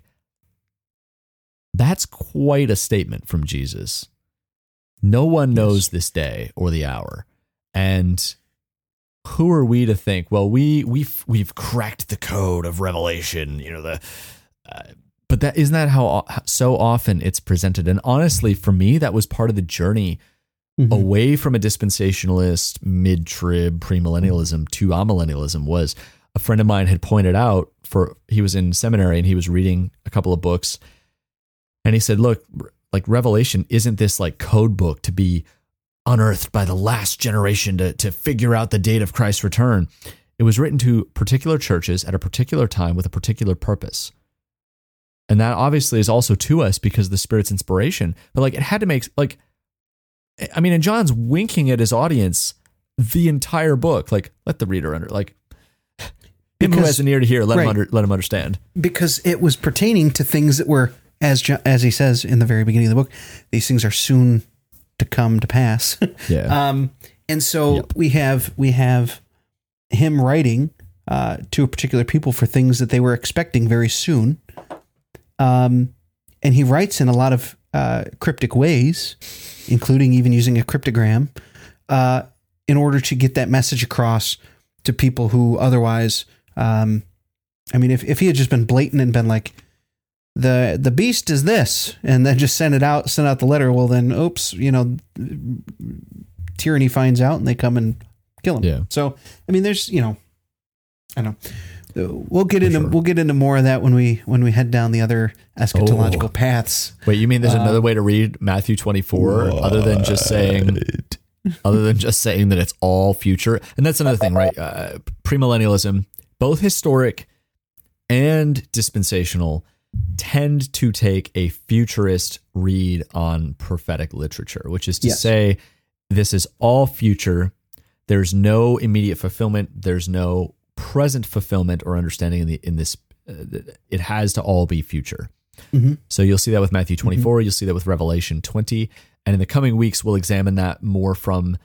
that's quite a statement from Jesus. No one knows this day or the hour. And who are we to think, well, we, we've, we've cracked the code of Revelation, you know, the, uh, but that isn't that how so often it's presented. And honestly, for me, that was part of the journey Mm-hmm. away from a dispensationalist, mid-trib, premillennialism to amillennialism. Was a friend of mine had pointed out, for he was in seminary and he was reading a couple of books, and he said, look, like Revelation isn't this like code book to be unearthed by the last generation to, to figure out the date of Christ's return. It was written to particular churches at a particular time with a particular purpose. And that obviously is also to us because of the Spirit's inspiration. But like, it had to make, like, I mean, and John's winking at his audience the entire book. Like, let the reader under, like, him who Because- has an ear to hear, let right. him under, let him understand. Because it was pertaining to things that were, as Jo- as he says in the very beginning of the book, these things are soon to come to pass. Yeah. Um, and so Yep. we have we have him writing uh, to a particular people for things that they were expecting very soon. Um, and he writes in a lot of uh, cryptic ways, including even using a cryptogram, uh, in order to get that message across to people who otherwise, um, I mean, if, if he had just been blatant and been like, the the beast is this, and then just send it out, send out the letter, well then, oops, you know, tyranny finds out and they come and kill him. Yeah. So, I mean, there's, you know, I don't know. We'll get into sure. we'll get into more of that when we when we head down the other eschatological Oh. paths. Wait, you mean there's Uh, another way to read Matthew twenty-four other than just saying, other than just saying that it's all future? And that's another thing, right? Uh, premillennialism, both historic and dispensational, tend to take a futurist read on prophetic literature, which is to Yes. say this is all future. There's no immediate fulfillment. There's no present fulfillment or understanding in the in this. Uh, it has to all be future. Mm-hmm. So you'll see that with Matthew twenty-four. You'll see that with Revelation twenty. And in the coming weeks, we'll examine that more from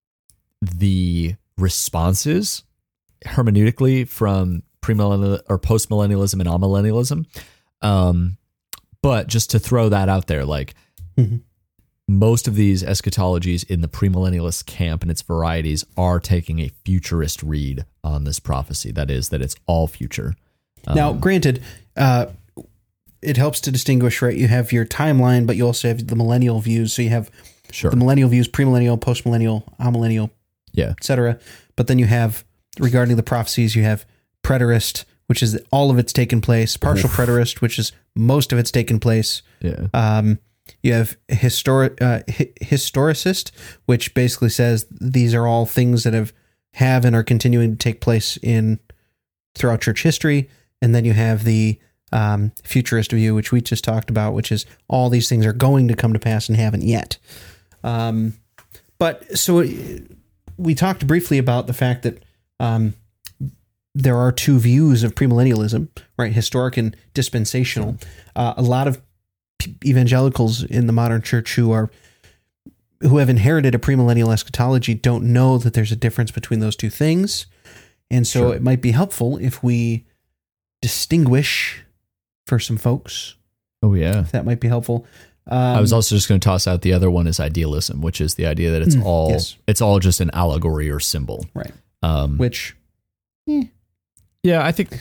the responses hermeneutically from premillennial or postmillennialism and amillennialism. Um, but just to throw that out there, like Mhm. most of these eschatologies in the premillennialist camp and its varieties are taking a futurist read on this prophecy. That is, that it's all future. Now, Um, granted, uh, it helps to distinguish, right? You have your timeline, but you also have the millennial views. So you have Sure. the millennial views, premillennial, postmillennial, amillennial, Yeah. et cetera. But then you have, regarding the prophecies, you have preterist, which is all of it's taken place, partial preterist, which is most of it's taken place. Yeah. Um, you have historic uh, hi- historicist, which basically says these are all things that have have and are continuing to take place in throughout church history. And then you have the um, futurist view, which we just talked about, which is all these things are going to come to pass and haven't yet. Um, but so we talked briefly about the fact that um, there are two views of premillennialism, right? Historic and dispensational. Uh, a lot of p- evangelicals in the modern church who are who have inherited a premillennial eschatology don't know that there's a difference between those two things. And so Sure. it might be helpful if we distinguish for some folks. Oh, yeah. That might be helpful. Um, I was also just going to toss out the other one is idealism, which is the idea that it's Mm, all yes. it's all just an allegory or symbol. right, Um, which yeah, I think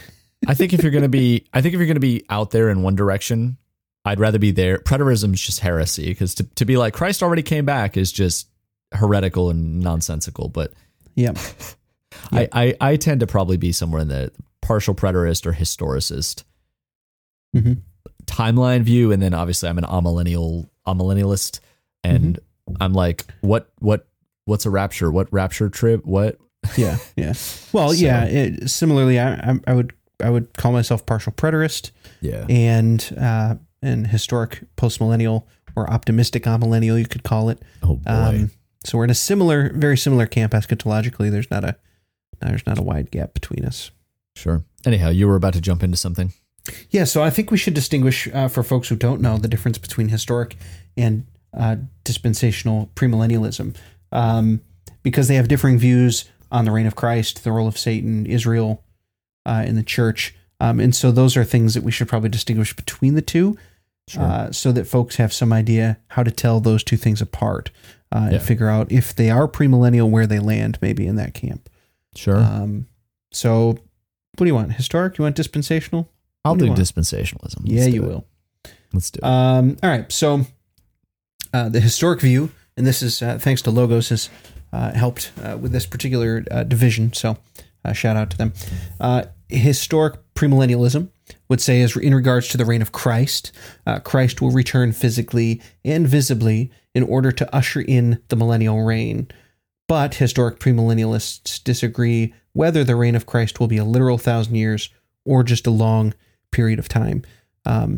I think if you're going to be, I think if you're going to be out there in one direction, I'd rather be there. Preterism is just heresy, because to, to be like Christ already came back is just heretical and nonsensical. But yeah, I, I, I tend to probably be somewhere in the partial preterist or historicist mm-hmm. timeline view. And then obviously I'm an amillennial, amillennialist. And mm-hmm. I'm like, what, what, what's a rapture? What rapture trip? What? Yeah. Yeah. Well, so, yeah. It, similarly, I, I would, I would call myself partial preterist. Yeah. And, uh, and historic postmillennial, or optimistic amillennial, you could call it. Oh boy. Um, so we're in a similar, very similar camp eschatologically. There's not a, there's not a wide gap between us. Sure. Anyhow, you were about to jump into something. Yeah. So I think we should distinguish uh, for folks who don't know the difference between historic and uh, dispensational premillennialism, um, because they have differing views on the reign of Christ, the role of Satan, Israel, uh, in the church. Um, and so those are things that we should probably distinguish between the two, sure. uh, so that folks have some idea how to tell those two things apart, uh, yeah. and figure out if they are premillennial, where they land maybe in that camp. Sure. Um, so what do you want? Historic? You want dispensational? I'll do, do dispensationalism. Let's yeah, you it. will. Let's do it. Um, all right. So uh, the historic view, and this is uh, thanks to Logos, has uh, helped uh, with this particular uh, division. So uh, shout out to them. Uh, historic premillennialism would say is in regards to the reign of Christ. Uh, Christ will return physically and visibly in order to usher in the millennial reign. But historic premillennialists disagree whether the reign of Christ will be a literal thousand years or just a long period of time. Um,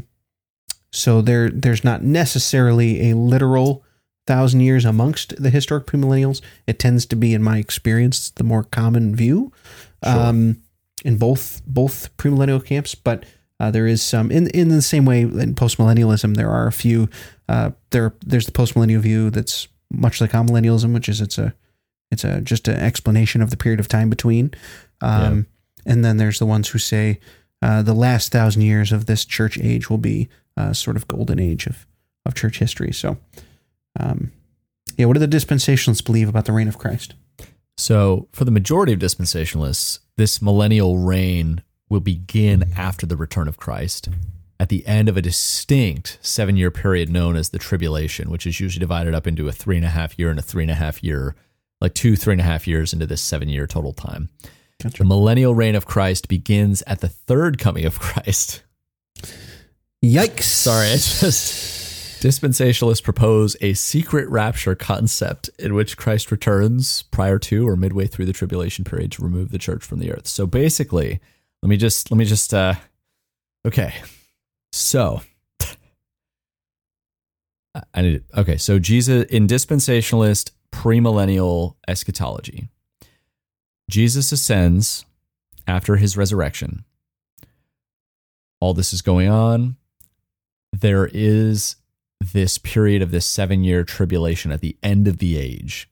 so there, there's not necessarily a literal thousand years amongst the historic premillennials. It tends to be, in my experience, the more common view Sure. um, in both both premillennial camps. But uh, there is some in in the same way in postmillennialism. There are a few. Uh, there there's the postmillennial view that's much like amillennialism, which is it's a it's a just an explanation of the period of time between. Um, yeah. And then there's the ones who say uh, the last thousand years of this church age will be a sort of golden age of, of church history. So, um, yeah, what do the dispensationalists believe about the reign of Christ? So for the majority of dispensationalists, this millennial reign will begin after the return of Christ at the end of a distinct seven-year period known as the tribulation, which is usually divided up into a three and a half year and a three and a half year, like two, three and a half years into this seven-year total time. Gotcha. The millennial reign of Christ begins at the third coming of Christ. Yikes. Sorry, I just... Dispensationalists propose a secret rapture concept in which Christ returns prior to or midway through the tribulation period to remove the church from the earth. So basically, let me just, let me just, uh, okay. So, I need, okay. So Jesus, in dispensationalist premillennial eschatology, Jesus ascends after his resurrection. All this is going on. There is this period of this seven-year tribulation at the end of the age.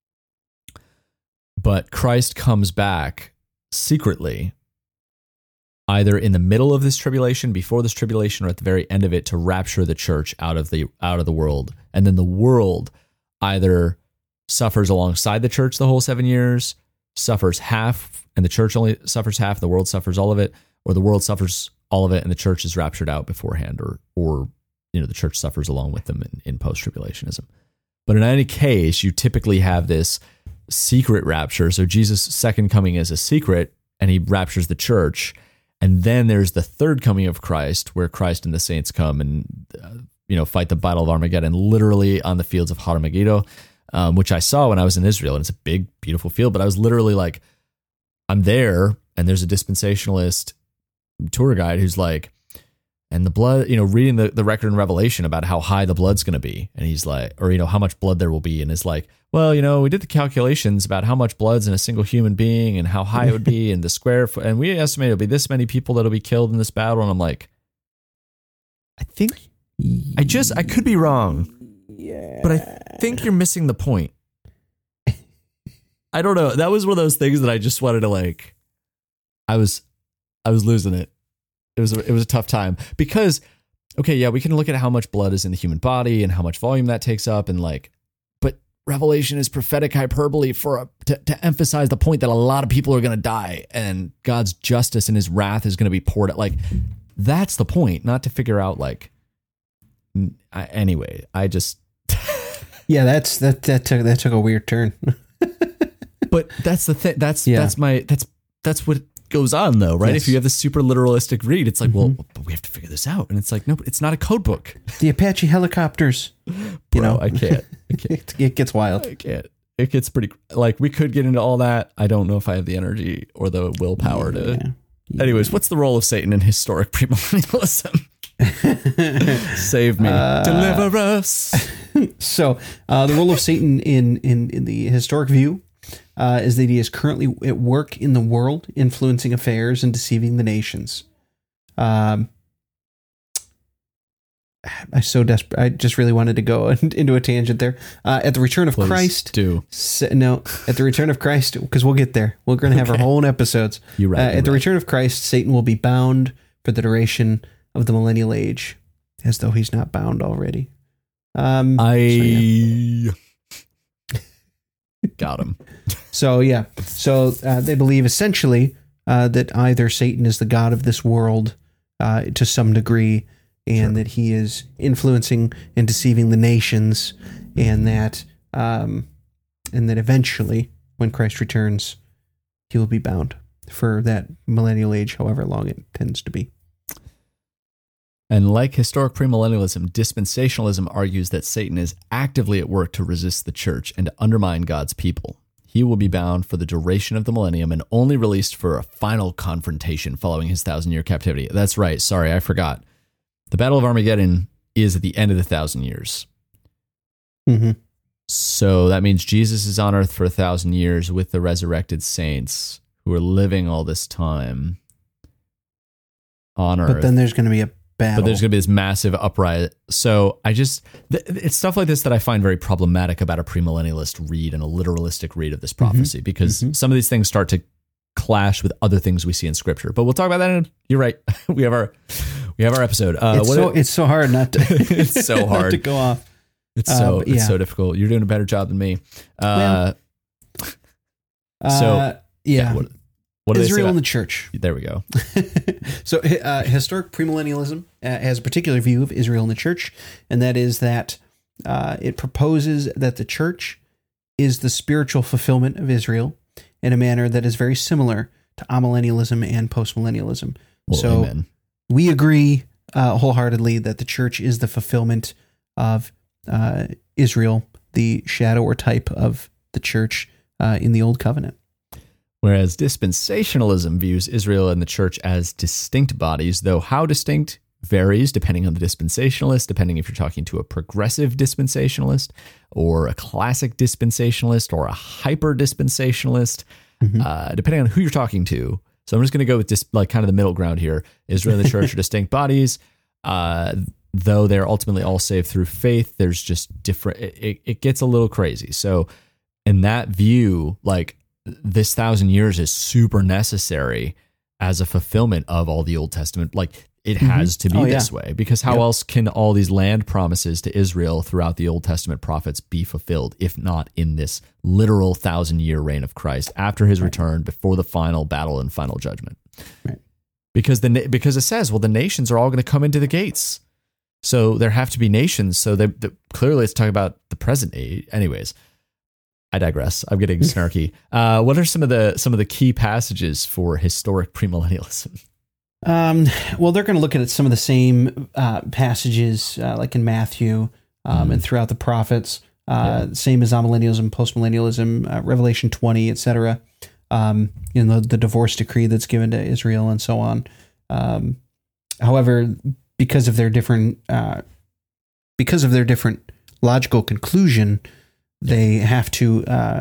But Christ comes back secretly, either in the middle of this tribulation, before this tribulation, or at the very end of it, to rapture the church out of the out of the world. And then the world either suffers alongside the church the whole seven years, suffers half, and the church only suffers half, the world suffers all of it, or the world suffers all of it and the church is raptured out beforehand, or or you know, the church suffers along with them in, in post-tribulationism. But in any case, you typically have this secret rapture. So Jesus' second coming is a secret, and he raptures the church. And then there's the third coming of Christ, where Christ and the saints come and uh, you know, fight the battle of Armageddon, literally on the fields of Har Megiddo, um, which I saw when I was in Israel. And it's a big, beautiful field. But I was literally like, I'm there, and there's a dispensationalist tour guide who's like, and the blood, you know, reading the, the record in Revelation about how high the blood's going to be. And he's like, or, you know, how much blood there will be. And it's like, well, you know, we did the calculations about how much blood's in a single human being and how high it would be and the square foot. And we estimate it'll be this many people that'll be killed in this battle. And I'm like, I think I just, I could be wrong, yeah, but I think you're missing the point. I don't know. That was one of those things that I just wanted to like, I was, I was losing it. It was, a, it was a tough time because, okay, yeah, we can look at how much blood is in the human body and how much volume that takes up. And like, but Revelation is prophetic hyperbole for a, to, to emphasize the point that a lot of people are going to die and God's justice and his wrath is going to be poured out. Like, that's the point, not to figure out like, I, anyway, I just, yeah, that's, that, that took, that took a weird turn. But that's the thing. That's, yeah. that's my, that's, that's what goes on though, right? Yes. If you have this super literalistic read, it's like, Mm-hmm. well, but we have to figure this out. And it's like, no, but it's not a code book. The Apache helicopters, you Bro, know, I can't, I can't. it, it gets wild. I can't. It gets pretty, like, we could get into all that. I don't know if I have the energy or the willpower to. Yeah. Yeah. Anyways, what's the role of Satan in historic premillennialism? Save me. Uh, Deliver us. So uh, the role of Satan in, in, in the historic view uh, is that he is currently at work in the world, influencing affairs and deceiving the nations. Um, I so desperate. I just really wanted to go into a tangent there. Uh, at the return of Please Christ, do. Se- no, at the return of Christ, because we'll get there. We're going to have Okay. our whole episodes. You're right, Uh, you're at the right. return of Christ, Satan will be bound for the duration of the millennial age, as though he's not bound already. Um, I so, yeah. got him. So yeah, so uh, they believe essentially uh, that either Satan is the god of this world uh, to some degree, and Sure. that he is influencing and deceiving the nations, and that um, and that eventually, when Christ returns, he will be bound for that millennial age, however long it tends to be. And like historic premillennialism, dispensationalism argues that Satan is actively at work to resist the church and to undermine God's people. He will be bound for the duration of the millennium and only released for a final confrontation following his thousand-year captivity. That's right. Sorry, I forgot. The Battle of Armageddon is at the end of the thousand years. Mm-hmm. So that means Jesus is on earth for a thousand years with the resurrected saints who are living all this time on earth. But then there's going to be a battle. But there's going to be this massive uprising. So I just, th- it's stuff like this that I find very problematic about a premillennialist read and a literalistic read of this prophecy, because Mm-hmm. some of these things start to clash with other things we see in scripture. But we'll talk about that. In, you're right. we have our, we have our episode. Uh, it's, what so, it- it's so hard not to. It's so not hard. to go off. it's uh, so, but it's yeah. so difficult. You're doing a better job than me. Uh, so Uh, yeah, what, what do they say Israel about- and the church. There we go. So, uh, historic premillennialism uh, has a particular view of Israel and the church, and that is that uh, it proposes that the church is the spiritual fulfillment of Israel in a manner that is very similar to amillennialism and postmillennialism. Well, so, amen. we agree uh, wholeheartedly that the church is the fulfillment of uh, Israel, the shadow or type of the church uh, in the Old Covenant. Whereas dispensationalism views Israel and the church as distinct bodies, though how distinct varies depending on the dispensationalist, depending if you're talking to a progressive dispensationalist or a classic dispensationalist or a hyper dispensationalist, Mm-hmm. uh, depending on who you're talking to. So I'm just going to go with dis- like kind of the middle ground here. Israel and the church are distinct bodies, uh, though they're ultimately all saved through faith. There's just different, it, it, it gets a little crazy. So in that view, like, this thousand years is super necessary as a fulfillment of all the Old Testament. Like, it has to be Oh, yeah. this way, because how Yep. else can all these land promises to Israel throughout the Old Testament prophets be fulfilled, if not in this literal thousand year reign of Christ after his return, before the final battle and final judgment? Right. Because the na- because it says, well, the nations are all going to come into the gates. So there have to be nations. So they, the, clearly it's talking about the present age. Anyways, I digress. I'm getting snarky. Uh, what are some of the some of the key passages for historic premillennialism? Um, well, they're going to look at some of the same uh, passages, uh, like in Matthew um, Mhm. and throughout the prophets, uh, same as amillennialism, postmillennialism, uh, Revelation twenty, et cetera. Um, you know, the, the divorce decree that's given to Israel and so on. Um, however, because of their different, uh, because of their different logical conclusion, they have to uh,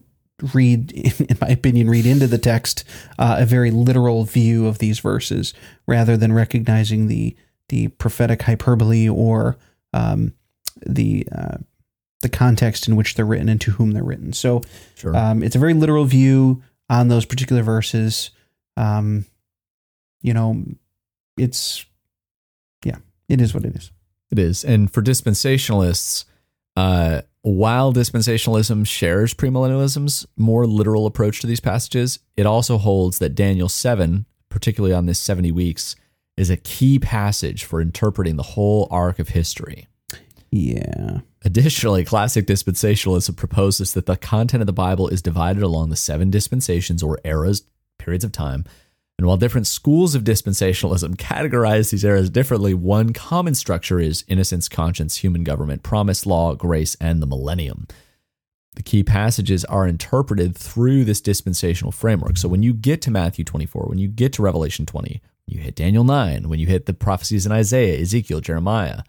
read, in my opinion, read into the text uh, a very literal view of these verses, rather than recognizing the the prophetic hyperbole or um, the uh, the context in which they're written and to whom they're written. So Sure. um, it's a very literal view on those particular verses. Um, you know, it's yeah, it is what it is. It is. And for dispensationalists, uh, while dispensationalism shares premillennialism's more literal approach to these passages, it also holds that Daniel seven, particularly on this seventy weeks, is a key passage for interpreting the whole arc of history. Yeah. Additionally, classic dispensationalism proposes that the content of the Bible is divided along the seven dispensations or eras, periods of time. And while different schools of dispensationalism categorize these eras differently, one common structure is innocence, conscience, human government, promise, law, grace, and the millennium. The key passages are interpreted through this dispensational framework. So when you get to Matthew twenty-four, when you get to Revelation twenty, you hit Daniel nine, when you hit the prophecies in Isaiah, Ezekiel, Jeremiah,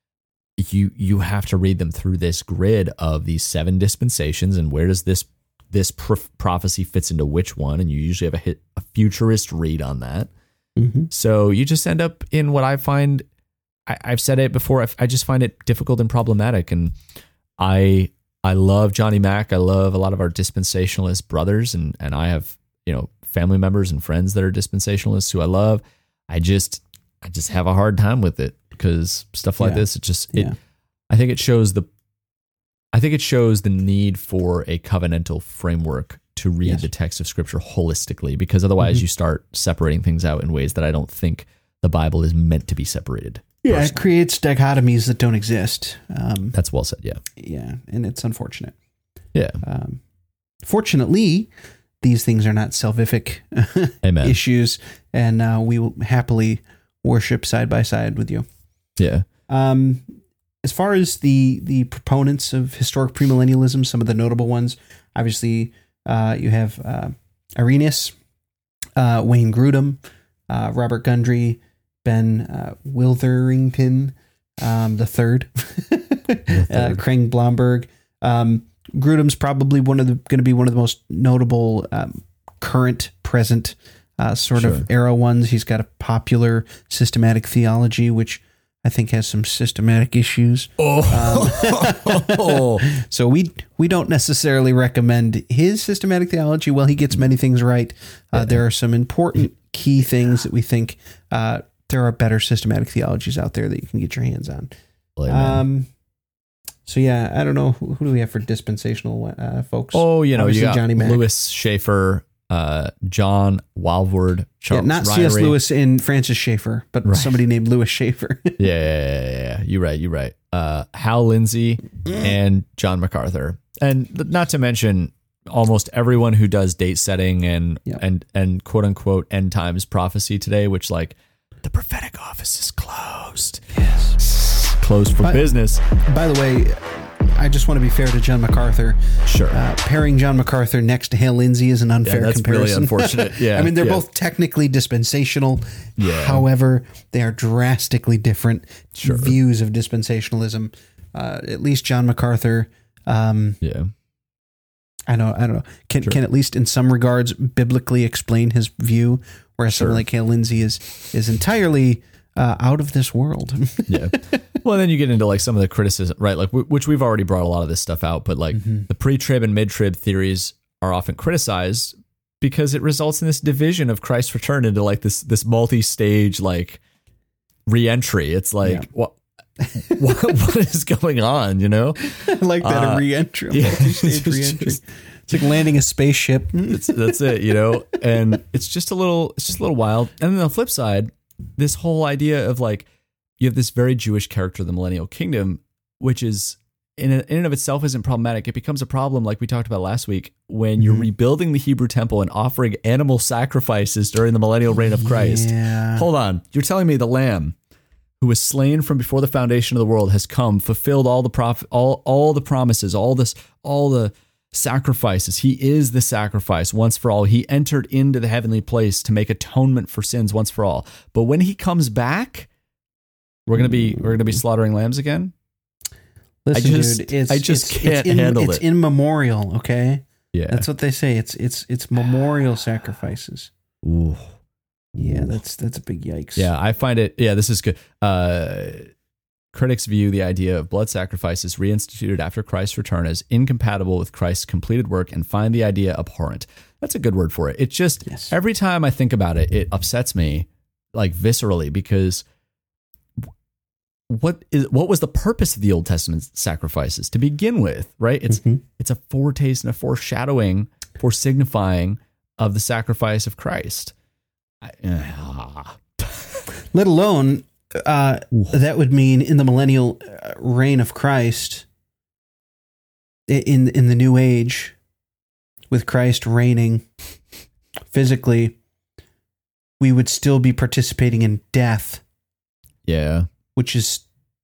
you you have to read them through this grid of these seven dispensations and where does this this pro- prophecy fits into which one, and you usually have a, hit, a futurist read on that. Mm-hmm. So you just end up in what I find, I, I've said it before, I, I just find it difficult and problematic, and I I love Johnny Mack, I love a lot of our dispensationalist brothers, and, and I have, you know, family members and friends that are dispensationalists who I love. I just, I just have a hard time with it, because stuff like yeah. this, it just, it, yeah. I think it shows the, I think it shows the need for a covenantal framework to read yes. the text of Scripture holistically, because otherwise mm-hmm. you start separating things out in ways that I don't think the Bible is meant to be separated. Yeah, personally. It creates dichotomies that don't exist. Um, That's well said, yeah. Yeah, and it's unfortunate. Yeah. Um, fortunately, these things are not salvific Amen. issues, and uh, we will happily worship side by side with you. Yeah. Um, as far as the the proponents of historic premillennialism, some of the notable ones, obviously, uh, you have uh, Irenaeus, uh, Wayne Grudem, uh, Robert Gundry, Ben uh, Witherington, um, the third, the third. uh, Craig Blomberg. Um, Grudem's probably one of the going to be one of the most notable um, current, present uh, sort sure. of era ones. He's got a popular systematic theology, which I think has some systematic issues. Oh, um, so we we don't necessarily recommend his systematic theology. Well, he gets many things right. Uh, yeah. There are some important key things that we think uh, there are better systematic theologies out there that you can get your hands on. Um, so yeah, I don't know who, who do we have for dispensational uh, folks. Oh, you know, Obviously, you got Johnny Mack. Lewis Schaefer, uh, John Walvoord, Charles yeah, not Ryrie. C S. Lewis and Francis Schaeffer, but right. somebody named Lewis Schaefer. yeah, yeah, yeah, yeah, you're right, you're right. Uh, Hal Lindsey and John MacArthur, and not to mention almost everyone who does date setting and yep. and and quote unquote end times prophecy today, which like the prophetic office is closed. Yes, closed for by, business. By the way, I just want to be fair to John MacArthur. Sure. Uh, pairing John MacArthur next to Hal Lindsey is an unfair yeah, that's comparison. Really unfortunate. Yeah. I mean, they're yeah. both technically dispensational. Yeah. However, they are drastically different sure. views of dispensationalism. Uh, at least John MacArthur. Um, yeah. I know. I don't know. Can sure. can at least in some regards biblically explain his view, whereas sure. someone like Hal Lindsey is is entirely uh, out of this world. yeah. Well, then you get into like some of the criticism, right? Like w- which we've already brought a lot of this stuff out, but like mm-hmm. the pre-trib and mid-trib theories are often criticized because it results in this division of Christ's return into like this this multi-stage like re-entry. It's like yeah. what. what what is going on, you know? I like that uh, a re-entry, a multi-stage re-entry. Just, it's like landing a spaceship. It's, that's it, you know? And it's just a little, it's just a little wild. And then on the flip side, this whole idea of like, you have this very Jewish character, the millennial kingdom, which is in, a, in and of itself isn't problematic. It becomes a problem, like we talked about last week, when you're mm-hmm. rebuilding the Hebrew temple and offering animal sacrifices during the millennial reign of Christ. Yeah. Hold on. You're telling me the lamb who was slain from before the foundation of the world has come, fulfilled all the prof- all all the promises, all this, all the sacrifices. He is the sacrifice once for all. He entered into the heavenly place to make atonement for sins once for all. But when he comes back, we're gonna be we're gonna be slaughtering lambs again. Listen, I just, dude, it's, I just it's, can't it's in, handle it's it. It's in memorial, okay? Yeah, that's what they say. It's it's it's memorial sacrifices. Ooh. Yeah, that's that's a big yikes. Yeah, I find it. Yeah, this is good. Uh, critics view the idea of blood sacrifices reinstituted after Christ's return as incompatible with Christ's completed work and find the idea abhorrent. That's a good word for it. It just yes. every time I think about it, it upsets me like viscerally because what is what was the purpose of the Old Testament sacrifices to begin with, right? It's mm-hmm. it's a foretaste and a foreshadowing, for signifying of the sacrifice of Christ. I, uh, Let alone uh, that would mean in the millennial reign of Christ, in in the new age, with Christ reigning physically, we would still be participating in death. Yeah. Which is,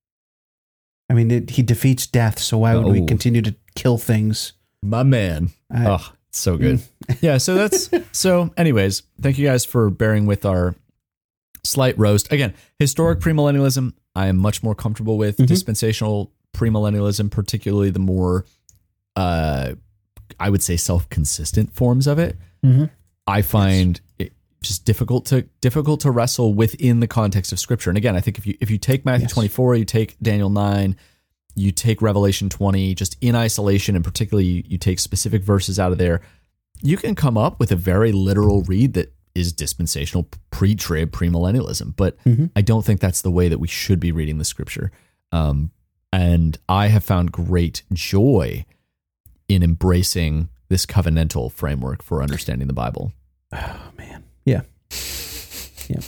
I mean, it, he defeats death, so why would oh. we continue to kill things? My man. I, oh, so good. Yeah, so that's, so anyways, thank you guys for bearing with our slight roast. Again, historic premillennialism, I am much more comfortable with. Mm-hmm. Dispensational premillennialism, particularly the more, uh, I would say, self-consistent forms of it, mm-hmm. I find yes. it just difficult to difficult to wrestle within the context of Scripture. And again, I think if you if you take Matthew yes. twenty-four, you take Daniel nine, you take Revelation twenty, just in isolation, and particularly you, you take specific verses out of there, you can come up with a very literal read that is dispensational pre-trib premillennialism. But mm-hmm. I don't think that's the way that we should be reading the Scripture. Um, and I have found great joy in embracing this covenantal framework for understanding the Bible. Oh man. Yeah. Yeah.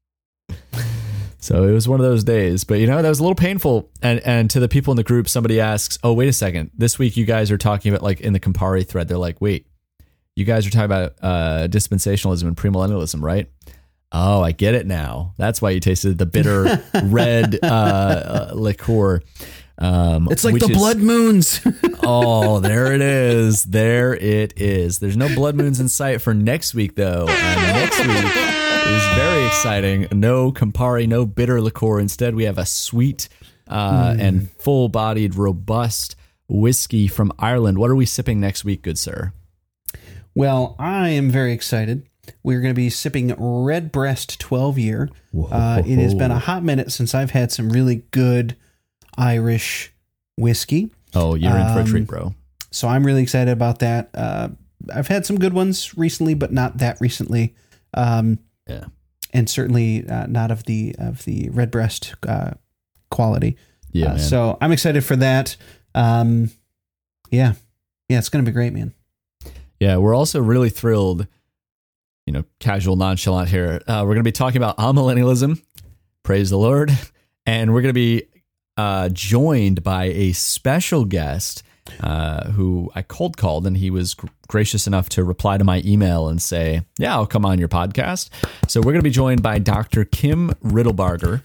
So it was one of those days, but you know, that was a little painful. And and to the people in the group, somebody asks, oh, wait a second. This week you guys are talking about, like in the Campari thread, they're like, wait, you guys are talking about uh, dispensationalism and premillennialism, right? Oh, I get it now. That's why you tasted the bitter red uh, uh, liqueur. Um, it's like the is, blood moons. Oh, there it is. There it is. There's no blood moons in sight for next week, though. And next week is very exciting. No Campari, no bitter liqueur. Instead, we have a sweet uh, mm. and full-bodied, robust whiskey from Ireland. What are we sipping next week, good sir? Well, I am very excited. We're going to be sipping Redbreast twelve year. Uh, it has been a hot minute since I've had some really good Irish whiskey. Oh, you're in for a treat, bro. So I'm really excited about that. Uh, I've had some good ones recently, but not that recently. Um, yeah, and certainly uh, not of the of the Redbreast uh, quality. Yeah, uh, so I'm excited for that. Um, yeah, yeah, it's going to be great, man. Yeah, we're also really thrilled. You know, casual, nonchalant here. Uh, we're going to be talking about amillennialism. Praise the Lord, and we're going to be Uh, joined by a special guest uh, who I cold called, and he was gr- gracious enough to reply to my email and say, yeah, I'll come on your podcast. So we're going to be joined by Doctor Kim Riddlebarger.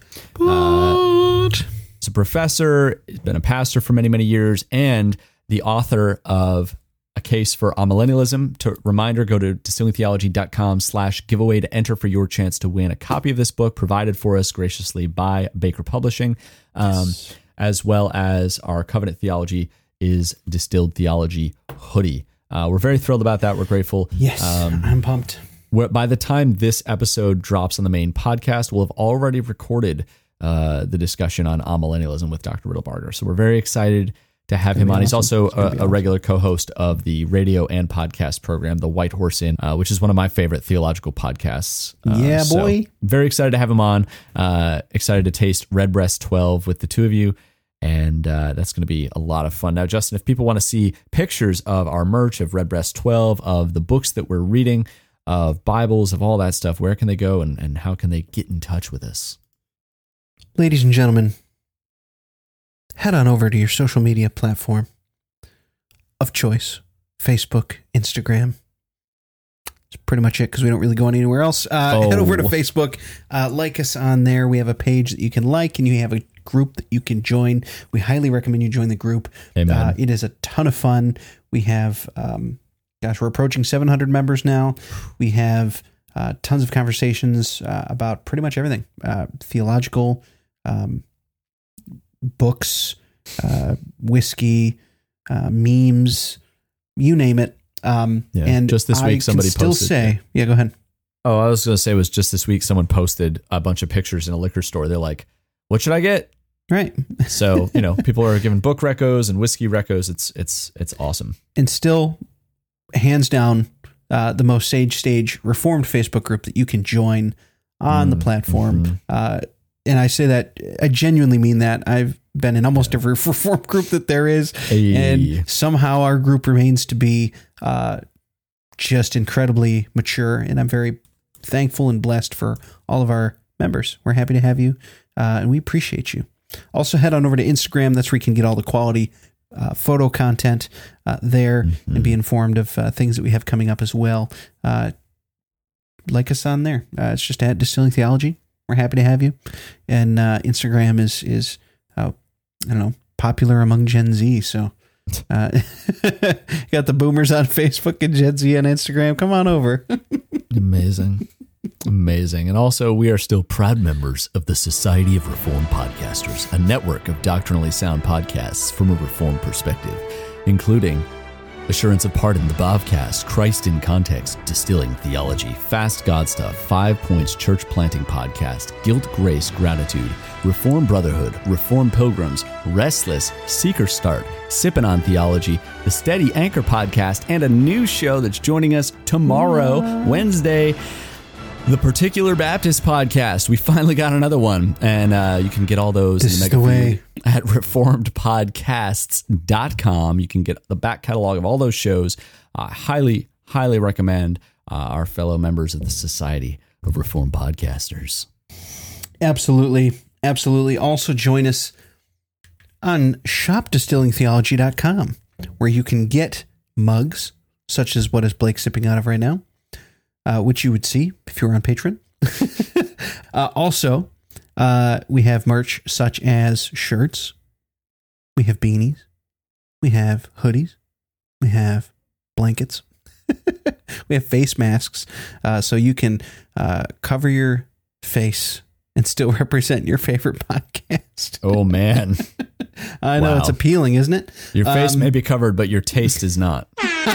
Uh, he's a professor, he's been a pastor for many, many years, and the author of A Case for Amillennialism. To reminder, go to distillingtheology.com slash giveaway to enter for your chance to win a copy of this book provided for us graciously by Baker Publishing, um, yes. as well as our Covenant Theology is Distilled Theology hoodie. Uh, we're very thrilled about that. We're grateful. Yes, um, I'm pumped. By the time this episode drops on the main podcast, we'll have already recorded uh, the discussion on amillennialism with Doctor Riddlebarger. So we're very excited to have him on. Awesome. He's also a, a awesome. regular co-host of the radio and podcast program, The White Horse Inn, uh, which is one of my favorite theological podcasts. Uh, yeah, so boy. Very excited to have him on. Uh, excited to taste Redbreast twelve with the two of you. And uh, that's going to be a lot of fun. Now, Justin, if people want to see pictures of our merch, of Redbreast twelve, of the books that we're reading, of Bibles, of all that stuff, where can they go and, and how can they get in touch with us? Ladies and gentlemen, head on over to your social media platform of choice, Facebook, Instagram. That's pretty much it because we don't really go anywhere else. Uh, oh. Head over to Facebook, uh, like us on there. We have a page that you can like, and you have a group that you can join. We highly recommend you join the group. Amen. Uh, it is a ton of fun. We have, um, gosh, we're approaching seven hundred members now. We have uh, tons of conversations uh, about pretty much everything, uh, theological, um, books, uh, whiskey, uh, memes, you name it. Um, yeah, and just this week, I somebody can still posted. say, yeah, go ahead. Oh, I was going to say it was just this week. Someone posted a bunch of pictures in a liquor store. They're like, what should I get? Right. So, you know, people are giving book recos and whiskey recos. It's, it's, it's awesome. And still hands down, uh, the most Sage Stage Reformed Facebook group that you can join on mm, the platform. Mm-hmm. Uh, and I say that, I genuinely mean that. I've been in almost every Reformed group that there is, Hey. and somehow our group remains to be uh, just incredibly mature, and I'm very thankful and blessed for all of our members. We're happy to have you, uh, and we appreciate you. Also, head on over to Instagram. That's where you can get all the quality uh, photo content uh, there mm-hmm. and be informed of uh, things that we have coming up as well. Uh, like us on there. Uh, it's just at Distilling Theology. We're happy to have you. And uh, Instagram is, is uh, I don't know, popular among Gen Z. So uh, got the boomers on Facebook and Gen Z on Instagram. Come on over. Amazing. Amazing. And also, we are still proud members of the Society of Reformed Podcasters, a network of doctrinally sound podcasts from a Reformed perspective, including Assurance of Pardon, the Bobcast, Christ in Context, Distilling Theology, Fast God Stuff, Five Points Church Planting Podcast, Guilt, Grace, Gratitude, Reformed Brotherhood, Reformed Pilgrims, Restless, Seeker Start, Sippin' on Theology, the Steady Anchor Podcast, and a new show that's joining us tomorrow, Wednesday, the Particular Baptist Podcast. We finally got another one, and uh, you can get all those this in is the way. at reformed podcasts dot com. You can get the back catalog of all those shows. I uh, highly, highly recommend uh, our fellow members of the Society of Reformed Podcasters. Absolutely. Absolutely. Also join us on shop distilling theology dot com, where you can get mugs, such as what is Blake sipping out of right now, uh, which you would see if you were on Patreon. uh, also, uh, we have merch such as shirts. We have beanies. We have hoodies. We have blankets. We have face masks. Uh, so you can uh, cover your face and still represent your favorite podcast. Oh, man. I know, wow. It's appealing, isn't it? Your face um, may be covered, but your taste is not.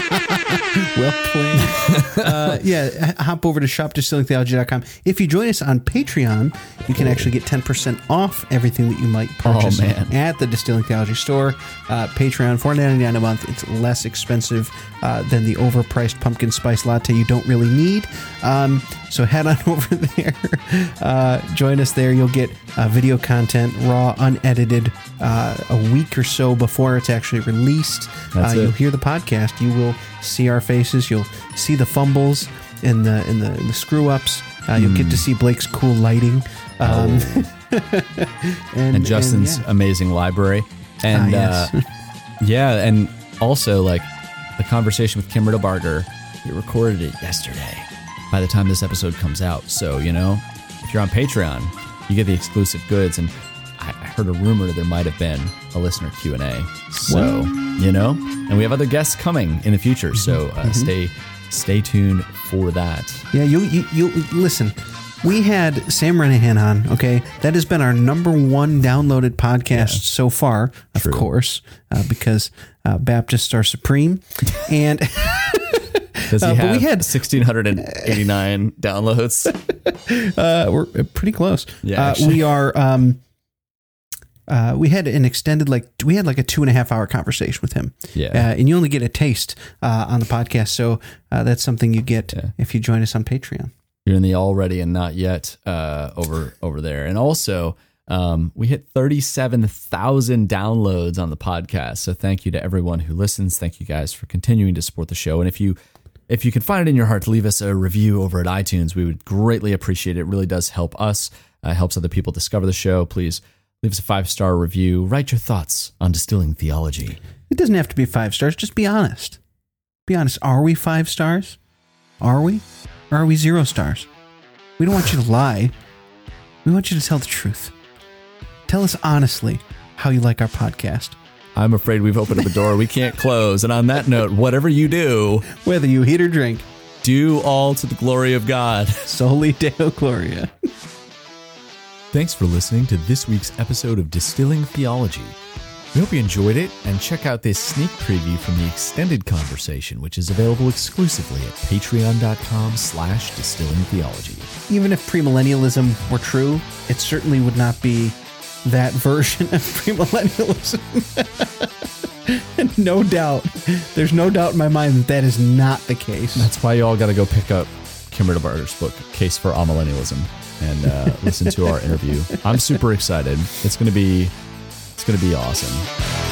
Well played. uh, yeah, hop over to shop distilling theology dot com. If you join us on Patreon, you can actually get ten percent off everything that you might purchase oh, man. at the Distilling Theology store. Uh, Patreon, four dollars and ninety-nine cents a month. It's less expensive uh, than the overpriced pumpkin spice latte you don't really need. Um, so head on over there. Uh, join us there. You'll get uh, video content, raw, unedited, uh, a week or so before it's actually released. That's uh, it. You'll hear the podcast. You will see our faces. You'll see the fumbles and the and the, and the screw ups. Uh, you'll mm. get to see Blake's cool lighting, um, oh. and, and Justin's and, yeah. amazing library, and ah, yes. uh, yeah, and also like the conversation with Kim Riddlebarger. We recorded it yesterday. By the time this episode comes out, so you know, if you're on Patreon, you get the exclusive goods. And I heard a rumor there might have been a listener Q and A. So, what? you know, and we have other guests coming in the future. So uh, mm-hmm. stay stay tuned for that. Yeah, you, you you listen. We had Sam Renahan on, okay? That has been our number one downloaded podcast yeah. so far, of True. course, uh, because uh, Baptists are supreme. And does he uh, have we had one thousand six hundred eighty-nine downloads? Uh, we're pretty close. Yeah, uh, we are... Um, Uh, we had an extended, like, we had like a two and a half hour conversation with him. Yeah. Uh, and you only get a taste uh, on the podcast. So uh, that's something you get yeah. if you join us on Patreon. You're in the already and not yet uh, over over there. And also, um, we hit thirty-seven thousand downloads on the podcast. So thank you to everyone who listens. Thank you guys for continuing to support the show. And if you if you can find it in your heart to leave us a review over at iTunes, we would greatly appreciate it. It really does help us, uh, helps other people discover the show. Please leave us a five-star review. Write your thoughts on Distilling Theology. It doesn't have to be five stars. Just be honest. Be honest. Are we five stars? Are we? Or are we zero stars? We don't want you to lie. We want you to tell the truth. Tell us honestly how you like our podcast. I'm afraid we've opened up a door we can't close. And on that note, whatever you do, whether you eat or drink, do all to the glory of God. Soli Deo Gloria. Thanks for listening to this week's episode of Distilling Theology. We hope you enjoyed it, and check out this sneak preview from the extended conversation, which is available exclusively at patreon.com slash distilling theology. Even if premillennialism were true, it certainly would not be that version of premillennialism. No doubt. There's no doubt in my mind that that is not the case. That's why you all got to go pick up Kim Riddlebarger's book, Case for Amillennialism, and uh, listen to our interview. I'm super excited. It's gonna be, it's gonna be awesome.